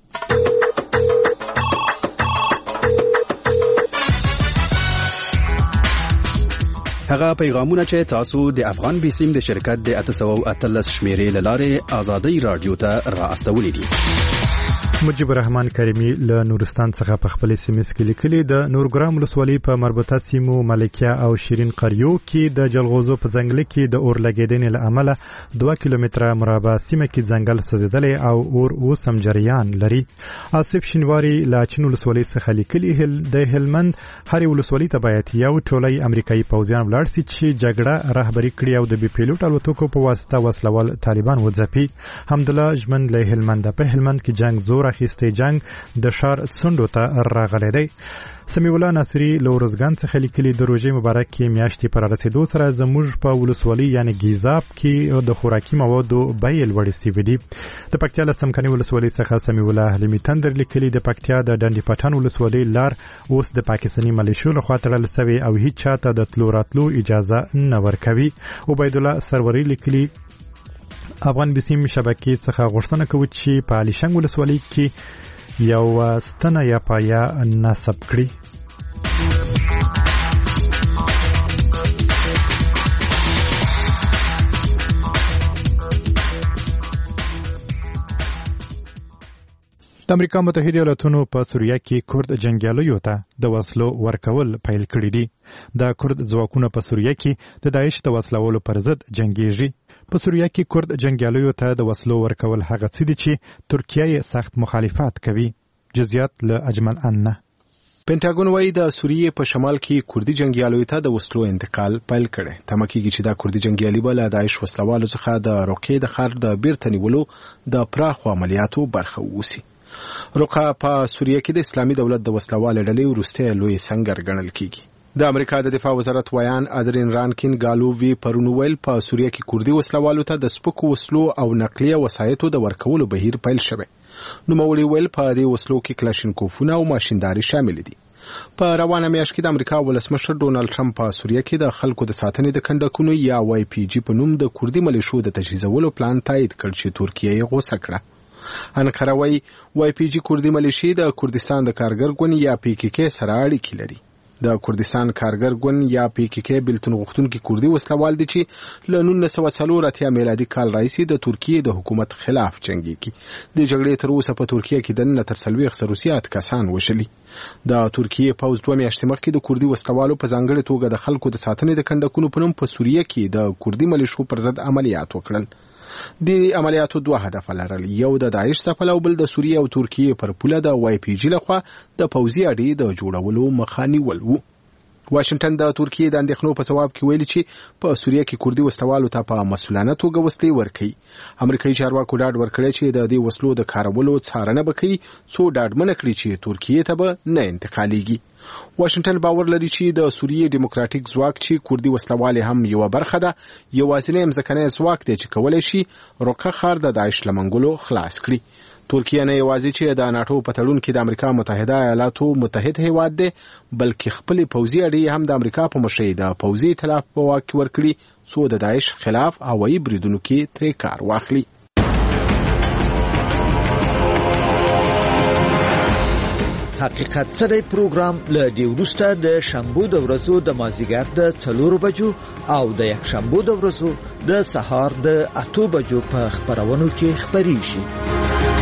هغه پیغامونه چې تاسو د افغان بیسیم د شرکت د 813 شمیرې لاره آزادۍ رادیو ته را استولې دي. مجيب الرحمن کریمی له نورستان څخه په خپل سیمس کې لیکلي د نورګرام ولسوالۍ په مربوطه سیمو ملکیه او شیرین قریو کې د جلغوزو په ځنګل کې د اور لګیدنې له امله 2 کیلومتره مربع سیمه کې ځنګل سوځیدلی او اور اوسم جریان لري. آصف شینواری له چین ولسوالۍ څخه لیکلي د هلمند هرې ولسوالۍ ته باید یو ټولۍ امریکایي پوځیان ولاړ سي چې جګړه رهبري کړي او د بي پیلوټ الوتکو په واسطه وسلوال طالبان وځپي. حمدالله ژمن له هلمند په هلمند کې جنگ زور اخیستی جنگ د شار څنډو ته راغلی دی. سمیع الله ناصري له ورزګان څخه لیکلي د روژې مبارک کې میاشتې پر رسېدو سره زموږ په ولسوالۍ یعنې ګیزاب کې د خوراکي موادو بیې لوړې سوي دي. د پکتیا له څمکني ولسوالۍ څخه سمیع الله حلیمي تندر لیکلي د پکتیا د ډنډي پټان ولسوالۍ لار اوس د پاکستاني ملیشو لخوا تړل سوې او هیڅ چاته د تلو راتلو اجازه نه ورکوي. عبیدالله سروري لیکلي افغان بسیم شبکې څخه غوښتنه کوي چې په علیشنګ ولسوالۍ کې یو ستنه یا پایا نصب کړي. د امریکا متحده ایالاتونو په سوریه کې کورد جنگیالیو ته د وسلو ورکول پیل کړي دي. د کورد ځواکونه په سوریه کې د داعش د وسلولو پر ضد جنگیږي. په سوریه کې کورد جنگیالیو ته د وسلو ورکول هغه څه دي چې ترکیه یې سخت مخالفت کوي. جزئیات له اجمل انه. پینټاګون وايي د سوریې په شمال کې کوردي جنگیالیو ته د وسلو انتقال پیل کړي. تمه کېږي چې دا کوردي جنگیالي به له داعش وسلوالو څخه د روقې د ښار د بیرته نیولو د پراخو عملیاتو برخه ووسي. روقه په سوریه کې د اسلامي دولت د وسلوال ډلې وروسته لوی سنگر ګڼل کیږي. د امریکا د دفاع وزارت ویان ادرین رانکین ګالووی پرون ویل په سوریه کې کوردي وسلوالو ته د سپکو وسلو او نقلیه وسایطو د ورکولو بهیر پیل شوی. نوموړي ویل په دې وسلو کې کلاشینکوفونه او ماشینداري شامل دي. په روانه میاشت کې د امریکا ولسمشر ډونالد ټرمپ په سوریه کې د خلکو د ساتنې د کندکونو یا وای پی جی په نوم د کوردي ملیشو د تجهیزولو پلان تایید کړ چې ترکیه یې غوسه کړه. انقره وای پی جی کوردي ملیشي د کوردستان د کارګر ګوند یا پی کی کی سره اړیکې لري. د کوردستان کارګر ګوند یا پی کی کی بلتون غوښتونکي کوردي وسلوال دي چې له 1940 میلادي کال راهیسې د ترکیه د حکومت خلاف جنګيږي. د جګړې تر اوسه په ترکیه کې د 40 روسیات کسان وشلي. د ترکیه پوځ 2 میاشتې مخکې د کوردي وسلوالو په ځانګړي توګه د خلکو د ساتنې د کندکونو په نوم په سوریه کې د کوردي ملیشو پر ضد عملیات وکړل. د عملیاتو 2 هدف لرل. یو د داعش څخه او بل د سوریه او ترکیه پر پوله د وای پی جی لخوا د پوځي اډې د جوړولو مخه نیول وو. واشنگټن د ترکیه د اندېښنو په ځواب کې ویلي چې په سوریه کې کوردي وسلوالو ته په مسؤلانه توګه وسلې ورکوي. امریکایي چارواکو ډاډ ورکړی چې د دې وسلو د کارولو څارنه به کوي څو ډاډمنه کړي چې ترکیه ته به نه انتقالېږي. واشنگټن باور لري چې د سوریې دیموکراتیک ځواک چې کوردي وسلوال هم یو برخه ده یوازینی ځمکنی ځواک دی چې کولای شي روقه ښار د داعش له منګولو خلاص کړي. ترکیه نه یوازې چې د ناتو په تړون کې د امریکا متحده ایالاتو متحد هیواد دی بلکې خپل پوځي اډې هم د امریکا په مشرۍ د پوځي ائتلاف په واک کې ورکړي څو د داعش خلاف هوایي بریدونو کې ترې کار واخلي. حقیقت سره پروګرام له دی وروسته د شنبه د ورځو د مازیګر د 4 بجو او د یک شنبه د ورځو د سهار د 8 بجو په خبرونو کې خبريږي.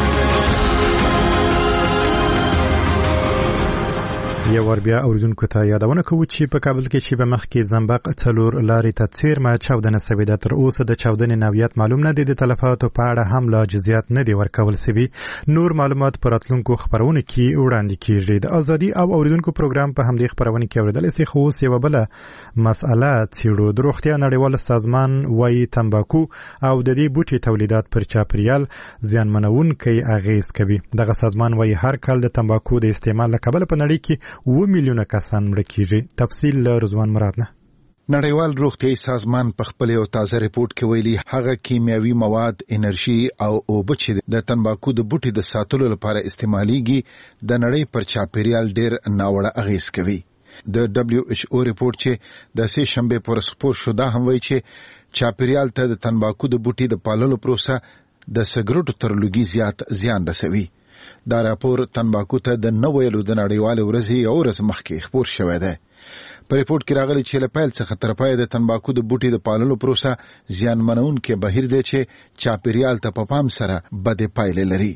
یو ور بیا اوریدونکو ته یادونه کوو چې په کابل کې شیبه مخ کې زنبق 4 لارې ته څیرمه چاودنه سوې ده. تر اوسه د چاودنې نوعیت معلوم نه دي. د تلفاتو په اړه هم لا جزئیات نه دي ورکول سوي. نور معلومات پر راتلونکو خبرونه کې وړاندې کیږي. د ازادي او اوریدونکو پروګرام په همدې خبرونه کې اوریدل سي. خو اوس یو بل مسأله څیړو. د روغتیا نړیوال سازمان وايي تمباکو او د دې بوټي تولیدات پر چاپریال زیانمنونکي اغیز کوي. دغه سازمان وايي هر کال د تمباکو د استعمال له کبله په نړۍ کې 2 میلیونه کسان مړه کیږي. تفصیل له رضوان مراد نه. نړیوال روغتیايي سازمان په خپل یو تازه ریپورت کې ویلي هغه کیمیاوي مواد، انرژي او اوبه چې د تمباکو د بوټي د ساتلو لپاره استعماليږي د نړۍ پر چاپیریال ډېر ناوړه اغیز کوي. د WHO ریپورت چې د سه شنبه پر سپور شو دا هم وایي چې چاپیریال ته د تمباکو د بوټي د پاللو پروسه د سګریټو تر لږی زیات زیان رسوي. دا راپور تمباکو ته د نوویلو د نړیوال ورځې او ورځ مخکې خبر شوی دی. په ریپورت کې راغلی چې له پیل څخه تر پایه د تمباکو د بوټي د پاللو پروسه زیانمنونکې بهیر دی چې چاپیریال ته په پام سره بد پایلې لري.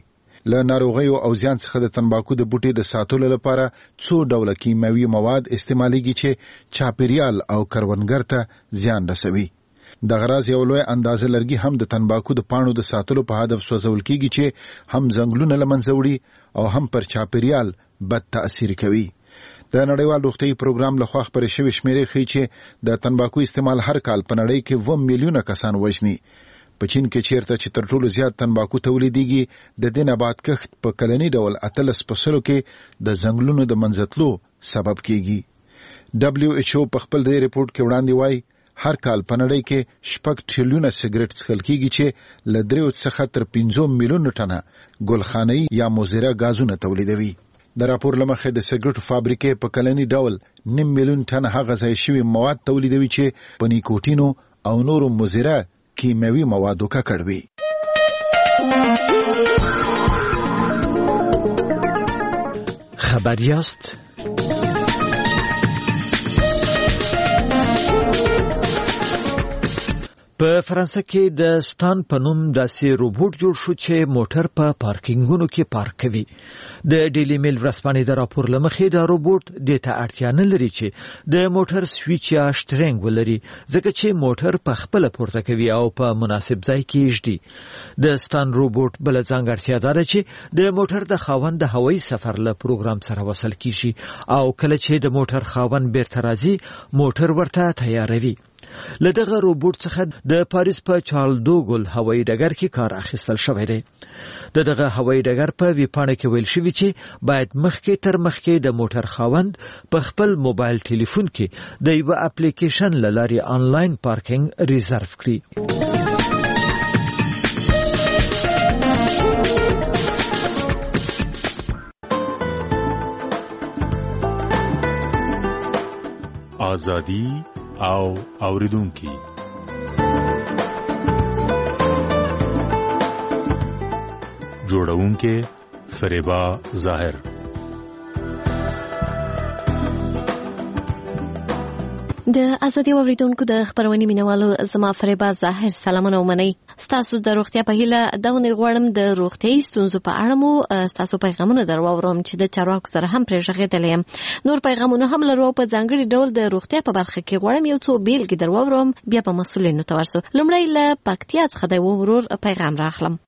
له ناروغیو او زیان څخه د تنباکو د بوټي د ساتلو لپاره څو ډوله کیمیاوي مواد استعمالېږي چې چاپیریال او کروندګر ته زیان رسوي. د غراض یو لوی اندازه لرګي هم د تنباکو د پاڼو د ساتلو په هدف سوځول کیږي چې هم ځنګلونه له منځه وړي او هم پر چاپیریال بد تاثیر کوي. د نړیوال روغتیايي پروګرام لخوا خپرې شوې شمیرې ښیي چې د تنباکو استعمال هر کال په نړۍ کې 2 میلیونه کسان وژني. په چین کې چیرته چې تر ټولو زیات تنباکو تولیدېږي د دې نبات کښت په کلني ډول 18% کې د ځنګلونو د منځتلو سبب کیږي. WHO په خپل دې ریپورت کې وړاندې وایي هر کال په نړۍ کې 6 ټریلیونه سیګریټ څښل کیږي چې له 3 څخه تر 15 میلیونه ټنه ګلخانه‌ای یا مضره غازونه تولیدوي. د راپور لمخې د سیګریټو فابریکې په کلني ډول 9 میلیون ټن هغه ځای شوي مواد تولیدوي چې په نیکوټینو او نورو مضره کیمیاوي موادو ککړ وي. خبر یاست؟ په فرانسه کې د ستان په نوم داسې روبوټ جوړ شو چې موټر په پارکینګونو کې پارک کوي. د ډیلی میل ورځپاڼې د راپور لمخې دا روبوټ د ته اړتیا نه لري چې د موټر سویچ یا شټرنګ ولري ځکه چې موټر په خپل پورته کوي او په مناسب ځای کې ایږدي. د ستان روبوټ بل ځانګړتیا ده چې د موټر د خاوند د هوایي سفر له پروګرام سره وصل کیږي او کله چې د موټر خاوند بیرته راځي موټر ورته تیاروي. لدغه روبوټ څخه د پاریس په چارل دوګل هوایي ډګر کې کار اخیستل شوی دی. دغه هوایي ډګر په ویبپاڼه کې ویل شوی چې باید مخکې تر مخکې د موټر خاوند په خپل موبایل ټلیفون کې د یو اپلیکیشن له لارې آنلاین پارکینګ ریزرو کړي. آزادی او اوریدونکي جوړونکي فریبا ظاهر. د ازادي اوریدونکو د خبرونې مینوالو زما فریبا ظاهر سلامونه ومنئ. ستاسو د روغتیا په هیله دغه غواړم د روغتیايي ستونزو په اړه مو ستاسو پیغامونه درواورم چې د چارواکو سره هم پرې غږېدلې یم. نور پیغامونه هم لرو په ځانګړي ډول د روغتیا په برخه کې غواړم یو څو بیلګې درواورم بیا په مسؤلینو ته ورسو. لومړی له پکتیا څخه د ورور پیغام راخلم.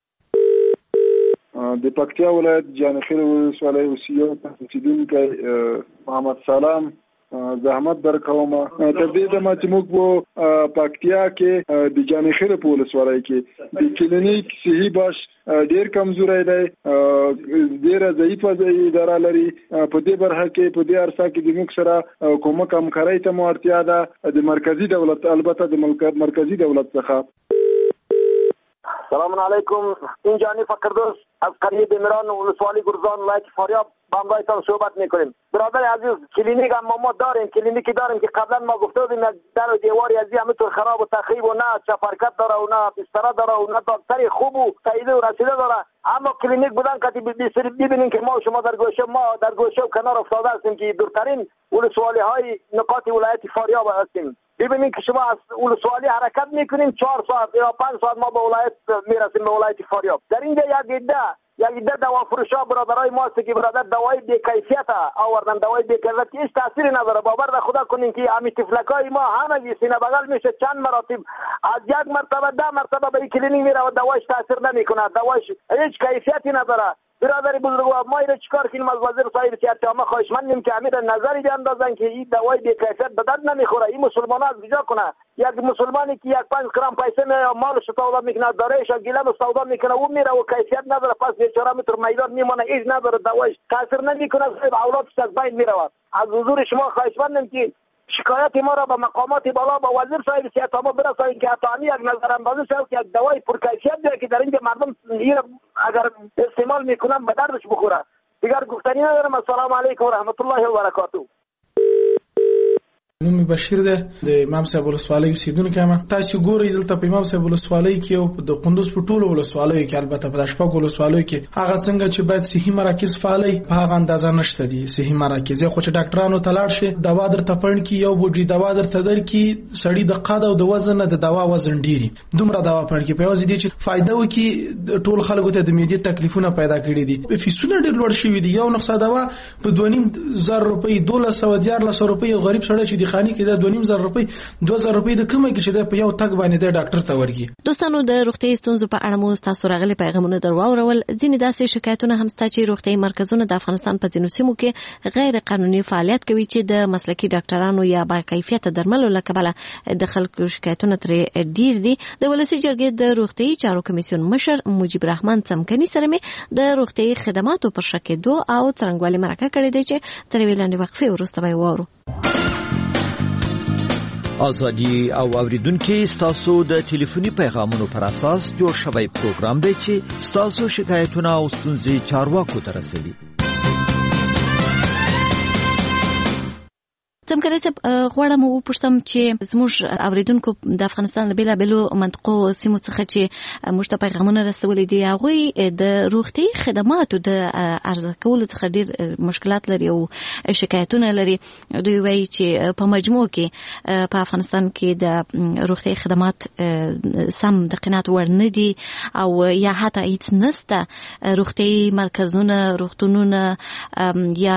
د پکتیا ولایت جانخیل ولسوالۍ اوسیدونکی اوسیدونکی محمد سلام زحمت درکوم. تر دې دمه چې موږ په پکتیا کې د جانخیل په ولسوالۍ کې د کلینیک صحي بخش ډیر کمزوري دی، ډیر ضعیفه اداره لري. په دې برخه کې په دې عرصه کې د موږ سره کومک همکارۍ ته اړتیا ده د مرکزی دولت، البته د مرکزی دولت څخه. سلام علیکم. اینجانی فکردوس از قریه بیمران ولسوالی گرزان ولایت فاریاب با همراهتان صحبت میکنیم. برادر عزیز کلینیک ما داریم، کلینیکی داریم که قبلا ما گفته بودیم در و دیواری ازی همینطور خراب و تخریب و نه چپرکت داره و نه بستر داره و نه دکتری خوب و تایید و رسیده داره. اما کلینیک بودن که ببینیم که ما و شما در گوشه و کنار افتاده هستیم که دورترین ولسوالی های نقاط ولایت فاریاب هستیم. ببینید که شما از ولسوالی حرکت میکنیم 4 ساعت یا 5 ساعت ما به ولایت میرسیم، به ولایت فاریاب. در اینجا یک عده دوا فروشا برادرای ما است که برادر دوای بی کیفیت آوردن، دوای بی کیفیت که هیچ تاثیری نداره. باور خدا کنین که همین تفلکای ما همه سینه بغل میشه چند مراتب، از 1 مرتبه 10 مرتبه به کلینیک میره و دوایش تاثیر نمیکنه، دوایش هیچ کیفیتی نداره. برادر بزرگوار ما اینو چیکار کنیم؟ از وزیر صاحب صحت عامه خواهشمندیم که امیر نظری بیاندازن که این دوای بی کیفیت به درد نمیخوره. این مسلمانا از کجا کنه؟ یک مسلمانی که 1-5 گرم پیسه مالش سودا میکنه، دارایش گیلم سودا میکنه و میره و کیفیت نداره، پس بیچاره میتر میدان میمونه، هیچ نداره، دوایش تاثیر نمیکنه، اولادش از بین میره. از حضور شما خواهشمندیم که شکایت ما را به مقامات بالا با وزیر صاحب صحت عامه برسانید که حتمی یک نظراندازی شود که یک دوای پرکیفیت بیاره که در اینجا مردم اگر استعمال میکنن به دردش بخوره. دیگر گفتنی ندارم. السلام علیکم و رحمت الله و برکاته. نوم بشیر ده د امام صاحب ولسوالۍ اوسیدونکی یم. تاسو ګورئ دلته په امام صاحب ولسوالۍ کې او د قندوز په ټولو ولسوالیو کې البته په شپږ ولسوالیو کې هغه څنګه چې باید صحي مراکز فعالي په هغه اندازه نشته دي. صحي مراکز خو چې ډاکټرانو ته لاړ شي دوا درته پړن کې یو بوجي دوا درته در کې سړی د قاد او د وزن د دوا وزن ډيري دومره دوا پړن کې په وځي دي چې فائدہ وکي ټول خلکو ته د میډیا تکلیفونه پیدا کړي دي. فیسونه ډېر لوړ شوی دي. یو نقصه دوا په 2.5 روپۍ 1200 روپۍ غریب سړی چې د خاني کې د 2.5 روپۍ 2000 روپۍ د کومه کې چې د په یو تک باندې د ډاکټر ته ورګي. دوستانو د روغتي ستونزو په اړه مو تاسو راغلي پیغامونه درواورول. ځینې داسې شکایتونه هم شته چې روغتي مرکزونه د افغانستان په ځینو سیمو کې غیر قانوني فعالیت کوي چې د مسلکي ډاکټرانو یا با کیفیت درملو لکبله د خلکو شکایتونه ترې ډیر دي. د ولسی جرګې د روغتي چارو کمیسیون مشر مجيب الرحمن څمکني سره مې د روغتي خدماتو پر شکایتو او څرنګوالي مرکه کړې ده چې تر ویلاندې وقفه ورسته به وورو. ازادي او اوریدونکو ستاسو د ټلیفوني پیغامونو پر اساس جوړ شوی پروګرام دی چې ستاسو شکایتونه او ستونزې چارواکو ته رسوي. څنګه چې غواړم وپوښتم چې زموږ اوریدونکو د افغانستان له بیلابیلو منطقو سیمو څخه چې موږ ته پیغامونه رسولي دي هغوی د روغتي خدماتو د عرضه کولو څخه ډیر مشکلات لري او شکایتونه لري. دوی وایي چې په مجموع کې په افغانستان کې د روغتي خدمات سم د قناعت وړ نه دي او یا حتی هیڅ نسته. روغتي مرکزونه روغتونونه یا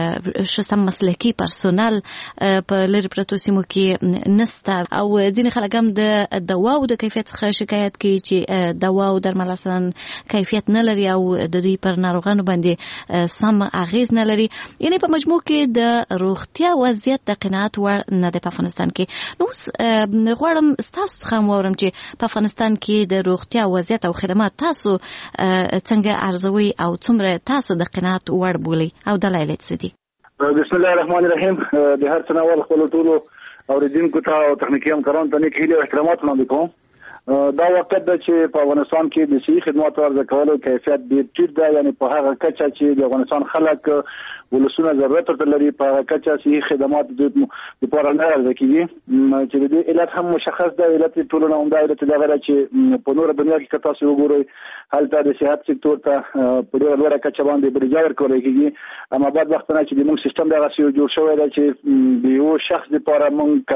شسم مسلکي پرسونل په لری پروتو سیمو کې نسته او ځینې خلک هم د دوا او د کیفیت څخه شکایت کوي چې دوا او درمل اصلا کیفیت نه لري او د دوی پر ناروغانو باندې سم اغیز نه لري. یعنی په مجموع کې د روغتیا وضعیت د قناعت وړ نه دی په افغانستان کې. نو غواړم تاسو څخه وورم چې په افغانستان کې د روغتیا وضعیت او خدمات تاسو څنګه ارزوي او څومره تاسو د قناعت وړ بولي او دلایل څه دي؟ بسم الله الرحمن الرحیم. د هر څه نوال خپل ټولو اوریدونکو ته او تخنیکی همکارانو ته نیک هیلې او احترامات وړاندې کوم. دا وخت ده چې په افغانستان کې د صحي خدماتو عرضه کولو کیفیت ډېر ټیټ ده. یعنی په هغه کچه چې د افغانستان خلک ولسونه ضرورت ورته لري په هغه کچه صحي خدمات د لپاره نه عرضه کیږي. چې د دې علت هم مشخص ده. علت ټولو نه عمده علت دا غواړي چې په نور دنیا کې تاسو وګورئ هلته د صحت سکتور ته په ډېره لوړه کچه باندې بودیجه ورکول کېږي. اما بعد وخت نه چې د موږ سیستم دغه جوړ شوی دی چې د یو شخص لپاره موږ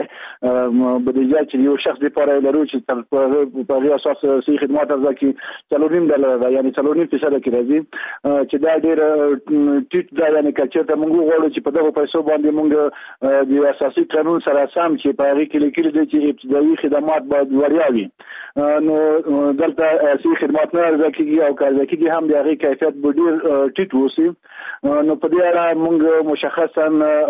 کلنه بودیجه چې یو شخص لپاره لرو چې په هغه اساس صحي خدمات ارزه کې 4.5 ده یعنی 4.5% کې راځي چې دا ډېر ټیټ ده. یعنی کچته موږ غواړو چې په دغه پیسو باندې موږ د اساسي قانون سره سم چې په هغه کې لیکل دي چې ابتدایي خدمات باید وړیا وي. نو دلته صحي خدمات نه ارزه کېږي او کارځه کېږي هم د هغه کیفیت ډېر ټیټ وسی. نو په دې اړه موږ مشخصا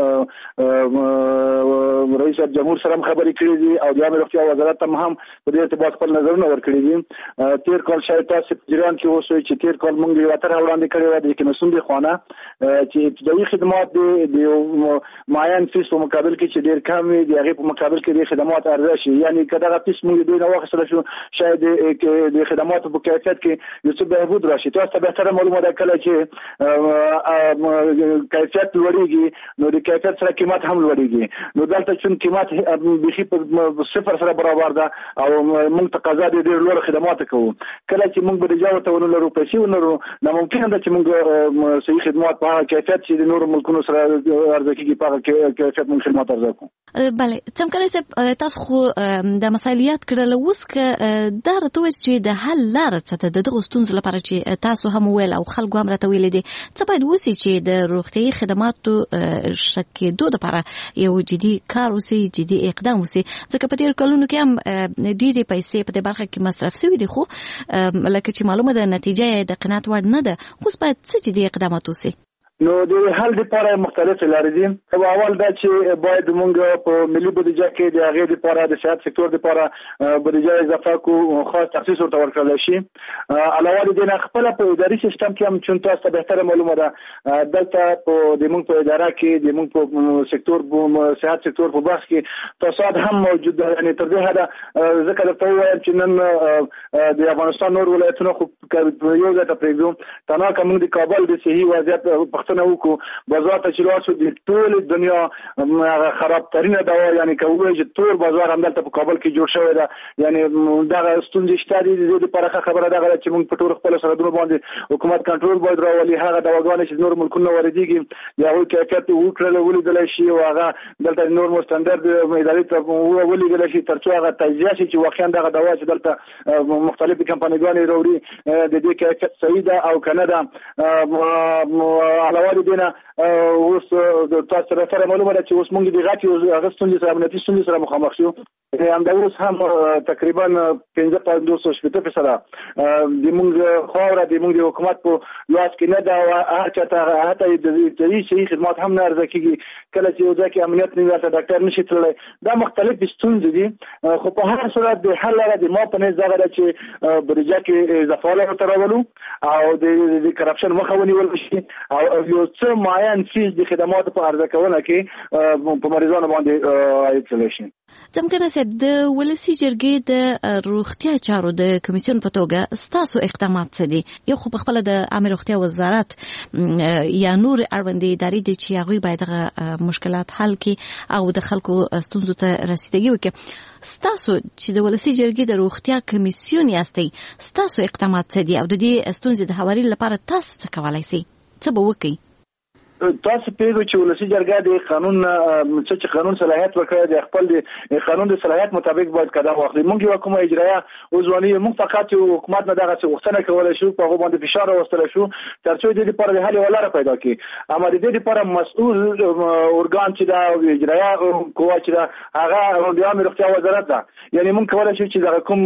رئیس جمهور سره خبرې کړې دي او د عامه روغتیا وزارت هم په دې ارتباط خپل نظرونه ورکړي دي. تیر کال شاید تاسو په جریان کې اوسئ چې تیر کال موږ یو تر وړاندې کړی و د کمیسیون د خوانه چې ابتدایي خدمات د معین فیس په مقابل کې چې ډېر کم وي د هغه په مقابل کې د خدمات ارزښت شي. یعنی کله فیس موږ دوی نه واخیستل شو شاید د خدماتو په کیفیت کې یو څه بهبود راشي. تاسو به تر معلومه ده کله چې کیفیت لوړیږي نو د کیفیت سره قیمت هم لوړیږي. نو دلته چې قیمت بخي په صفر سره برابر ده او موږ تقاضا د ډېر لوړ خدمات کوو. کله چې موږ بودیجه ورته ونلرو پیسې ونلرو ناممکن ده چې موږ صحي خدمات په هغه کیفیت چې د نورو ملکونو سره ارزه کېږي په هغه کیفیت موږ خدمات ارزه کوو. بله څنګه تاسو خو د مسایلیت کړل اوس که دا راته وایي چې د حل لاره څه ده د دغو ستونزو لپاره چې تاسو هم ویل او خلکو هم راته ویلي دي څه باید وسي چې د روغتیايي خدماتو ښه کېدو دپاره یو جدي کار وسي جدي اقدام وسي ځکه په تېرو کلونو کې هم ډېرې پیسې په دې برخه کې مصرف شوي دي خو لکه چې معلومه ده نتیجه یې د قناعت وړ نه ده. اوس باید څه جدي اقدامات وسي؟ نو د حل لپاره مختلف لارې دي. اول دا چې باید موږ په ملي بودیجه کې د هغې لپاره د صحت سکتور لپاره بودیجه اضافه کو خاص تخصیص ورته ورکړل شي. علاوه د دې نه خپل په اداري سیستم کې هم چون تاسو ته بهتره معلومه ده دلته په د موږ په اداره کې د موږ په سکتور په صحت سکتور په بحث کې فساد هم موجود ده. یعنی تر دې حده ځکه درته وایم چې نن د افغانستان نور ولایتونه خو یو ځای ته پرېږدو تنها که موږ د کابل د صحي وضعیت پوښتنه وکړو بازار ته چې راشو د ټول دنیا خراب ترینه دوا یعنی کوي چې ټول بازار همدلته په کابل کې جوړ شوی دی یعنی دا ستونزې شته دي د دې لپاره خبره ده چې موږ په ټول خپل سرحدونو باندې حکومت کنټرول باید راولي هغه دواګانې چې نور ملکونه واردېږي یا هغوی کیفیت وکړل ولیدلی شي او هغه دلته نورمال سټنډرډ ادارې ته ولیدلی شي تر څو هغه تجزیه شي چې واقعا دغه دوا چې دلته مختلفې کمپنیګانې راوړي د دې کیفیت صحیح ده او که نه ده علاوه د دې نه اوس تاسو سره معلومه ده چې اوس موږ د غټې هغه ستونزې سره امنیتي ستونزې سره مخامخ شو همدا اوس هم تقریبا 15% د موږ خاوره د موږ د حکومت په لاس کې نه ده او هر چاته حتی د صحي خدمات هم نه عرضه کېږي کله چې یو ځای کې امنیت نه وي هلته ډاکټر نشي تللی دا مختلف ستونزې دي خو په هر صورت د حل لاره د ما په نظر دغه ده چې بودیجه کې اضافه ورته راولو او د کرپشن مخه ونیول شي او یو څه معین فیس د خدماتو په عرضه کولو کې په مریضانو باندې عاید کړی شي. ځمکنه صاحب د ولسي جرګې د روغتیا چارو د کمیسیون په توګه ستاسو اقدامات څه دي؟ یو خو پخپله د عامه روغتیا وزارت یا نور اړوندې ادارې دي چې هغوی باید دغه مشکلات حل کړي او د خلکو ستونزو ته رسیدګي وکړي. ستاسو چې د ولسي جرګې د روغتیا کمیسیون یاستئ ستاسو اقدامات څه دي او د دې ستونزې د هواري لپاره تاسو څه کولی شئ؟ څه به وکړئ؟ تاسو پیغو چې ولسی جرګه د قانون چې قانون صلاحیت ورکړي د خپل د قانون د صلاحیت مطابق باید قدم واخلي. موږ یو کومه اجرایه وزواني موږ فقط حکومت نه دغه څه غوښتنه کولای شو په هغه باندې فشار راوستل شو ترڅو د دې لپاره د حل ولاره پیدا کړي اما د دې لپاره مسؤل اورګان چې دا اجرایه قوه چې دا هغه د عامه روغتیا وزارت ده یعنی موږ کولای شو چې دا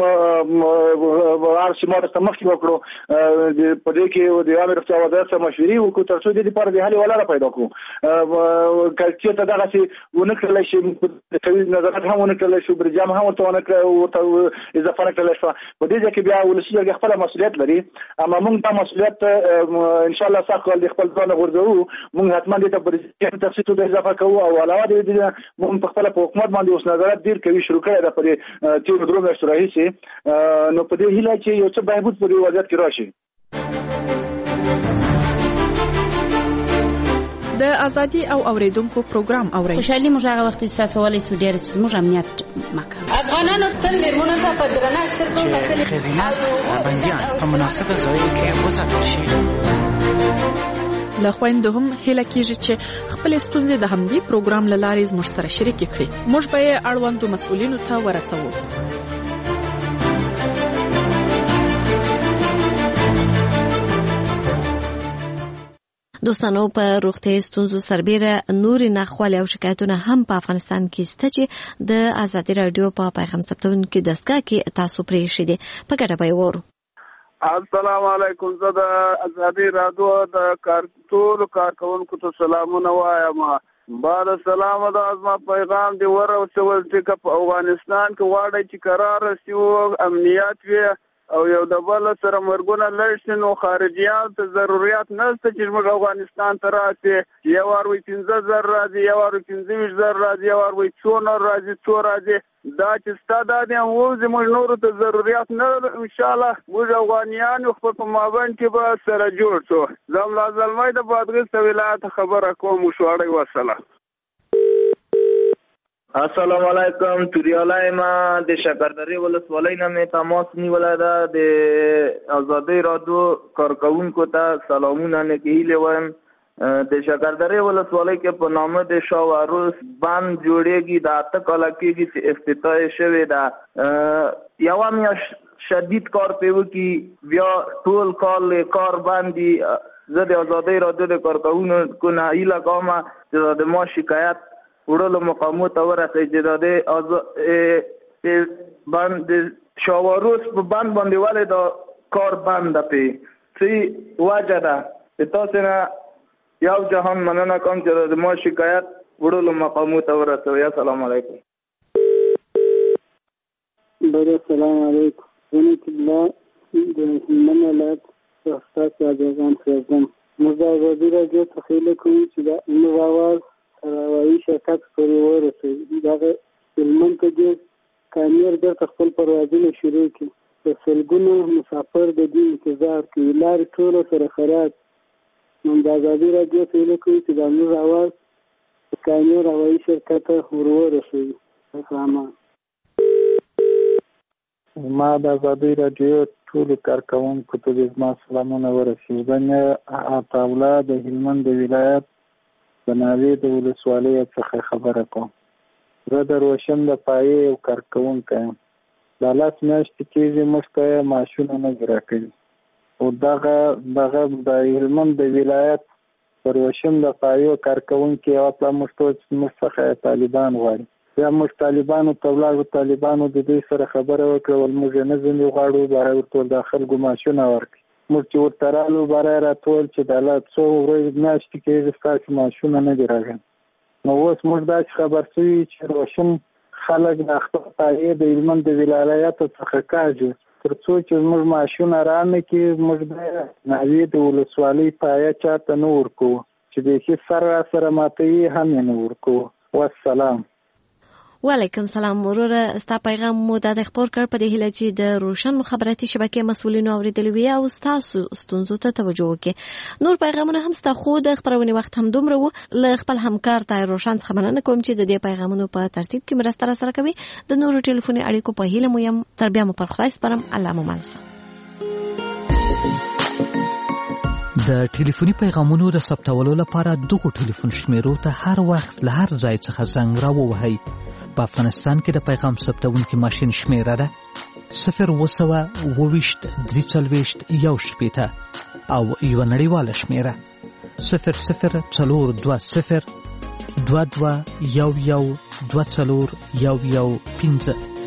کوم ارشمات تمخکې وکړو په دې کې د عامه روغتیا وزارت سره مشورې وکړو ترڅو د دې لپاره د حل ولاره پیدا کو کله ته دغه شی ونکړل شي د کوي نظارت هم ونکړل شي برجام هم ورته ونکړل اضافه نکړل شو په دې کې بیا ولسی جرګه خپل مسؤلیت لري اما موږ دا مسؤلیت ان شاء الله ساقل د خپل ځان غورځو موږ حتما دې ته برجام تفصیل ته اضافه کوو او علاوه دې موږ په خپل حکومت باندې اوس نظارت ډیر کوي شروع کړی دا په تیر درو میاشتو راهیسې نو په دې هیله چې یو څه بهبود په دې وضعیت کې راشي. د ازادي او اوریدونکو پروګرام اوري خوشحالي موږ هغه وخت احساسولای سو ډیر چې موږ امنیت مکه افغانانو تل میرمنو ته په درنه سترګو کتل خزینه بنديان په مناسبه ځای کې وساتل شي. له خويندو هم هله کېږي چې خپل ستونزې د همدې پروګرام له لارې زموږ سره شریک کړي. موږ به یې اړوندو مسؤلینو ته ورسوو. دوستانو په روغتي ستونزو سربېره نور ناخوالي او شکایتونه هم په افغانستان کې شته چې د ازادي رادیو په پیغام ثبتونکو دستګاه کې تاسو پرې شئ په ګډه به وورو. السلام علیکم. زه د ازادي رادیو د ټولو کارکونکو ته سلامونه وایم. بعد سلام د ازما پیغام دی ور او څول چې په افغانستان کې واړی چې قرار شي امنیت وي او یو د بل سره مرګونه لړشي نو خارجيان ته ضرورت نشته چې موږ افغانستان ته راشي یو ور وي 15000 راځي یو ور 15000 راځي یو ور وي 200 راځي 200 راځي دا چې ستاده دي او زموږ نور ته ضرورت نه ان شاء الله موږ افغانیان خپل په مابین کې به سره جوړ شو. زم لازمای د بادغیس ولایت خبره کوم شوړی وسله. السلام علیکم. توریالای ما د شکردری ولسوالۍ نه می تماس نیولای ده د ازادي رادیو کارکونکو ته سلامونه نکهیله وایم. د شکردری ولسوالۍ کې په نامه د شاوروس بند جوړیږي د اته کال کې چې افتتاح شوی ده یو میاش شدید کار پیو کې بیا ټول کار باندې زه د ازادي رادیو د کارکونکو نه ایله کوم چې د ما شکایت وړلو مقامو ته ورسئ چې د بند شاوروس په بند باندې ولې دا کار بند ده پې څه وجه ده تاسو نه یو جهان مننه کوم چې د ما شکایت وړلو مقامو ته ورسوئ. السلام علیکم. السلام علیکم. زه الله د هلمند ولایت څخه ازغان خیزم. موږ د ازادي رادیو څخه هیله کوو چې دا زموږ اواز هوایي شرکت پورې ورسوي. دغه هلمند ته ډېر کامیار بیرته خپل پروازونه شروع کړي. په سلګونو مسافر د دې انتظار کوي. لارې ټوله سره خراب د ازادي راډیو هیله کوم چې د موږ اواز د کامیاب هوایي شرکت ورورسوي. ما د ازادي راډیو ټولو کارکوونکو ته زما سلامونه ورسوي. زه عطاالله د هلمند ولایت د ناوې د ولسوالۍ څخه خبره کوم. زه د روشن د پایې یو کارکوونکی یم. دا 10 میاشتې کېږي موږ ته معاشونه نه دي راکړي او دغه د هلمند د ولایت د روشن د پایې کارکوونکي ورته موږ څخه طالبان غواړي. یا موږ طالبانو ته ولاړو، طالبانو د دې سره خبره وکړه موږ نه ځینې غواړو باره ورته د خلکو معاشونه ورکړي. موږ چې ورته رالو باره راټول چې د څو ورځې میاشتې کېږي ستاسو معاشونه نه دي راغلي. نو اوس موږ داسې خبر شوي چې روشن خلک د خپل پایې د هلمند د ولایت څخه کاږي تر څو چې موږ معاشونه رانه کړي موږ د ناوې د ولسوالۍ پایې چاته نه ورکوو چې بیخي سر را سره ماتوي هم یې نه ورکوو. والسلام. وعلیکم سلام وروره، ستا پیغام مو د خبر کړ په دې هیله چې د روشن مخابراتي شبکې مسؤلینو اوریدلی وي او تاسو ستونزو ته توجه وکړي. نور پیغامونه هم ستا خو د خبرونې وخت هم دومره و. له خپل همکار طاهر روشن څخه مننه کوم چې د دې پیغامونو په ترتیب کې مرسته سره کوي. د نورو ټلیفوني اړیکو په هیله مو یم. تر بیا مو پر خدای سپارم. الله مو مل شه. د ټلیفوني پیغامونو د ثبتولو لپاره دغه ټلیفون شمیرو ته هر وخت له هر ځای څخه زنګ راووهئ. په افغانستان کې د پیغام ثبتونکي ماشین شمیره ده 0202341 او یو نړیواله شمیره 00402211241115.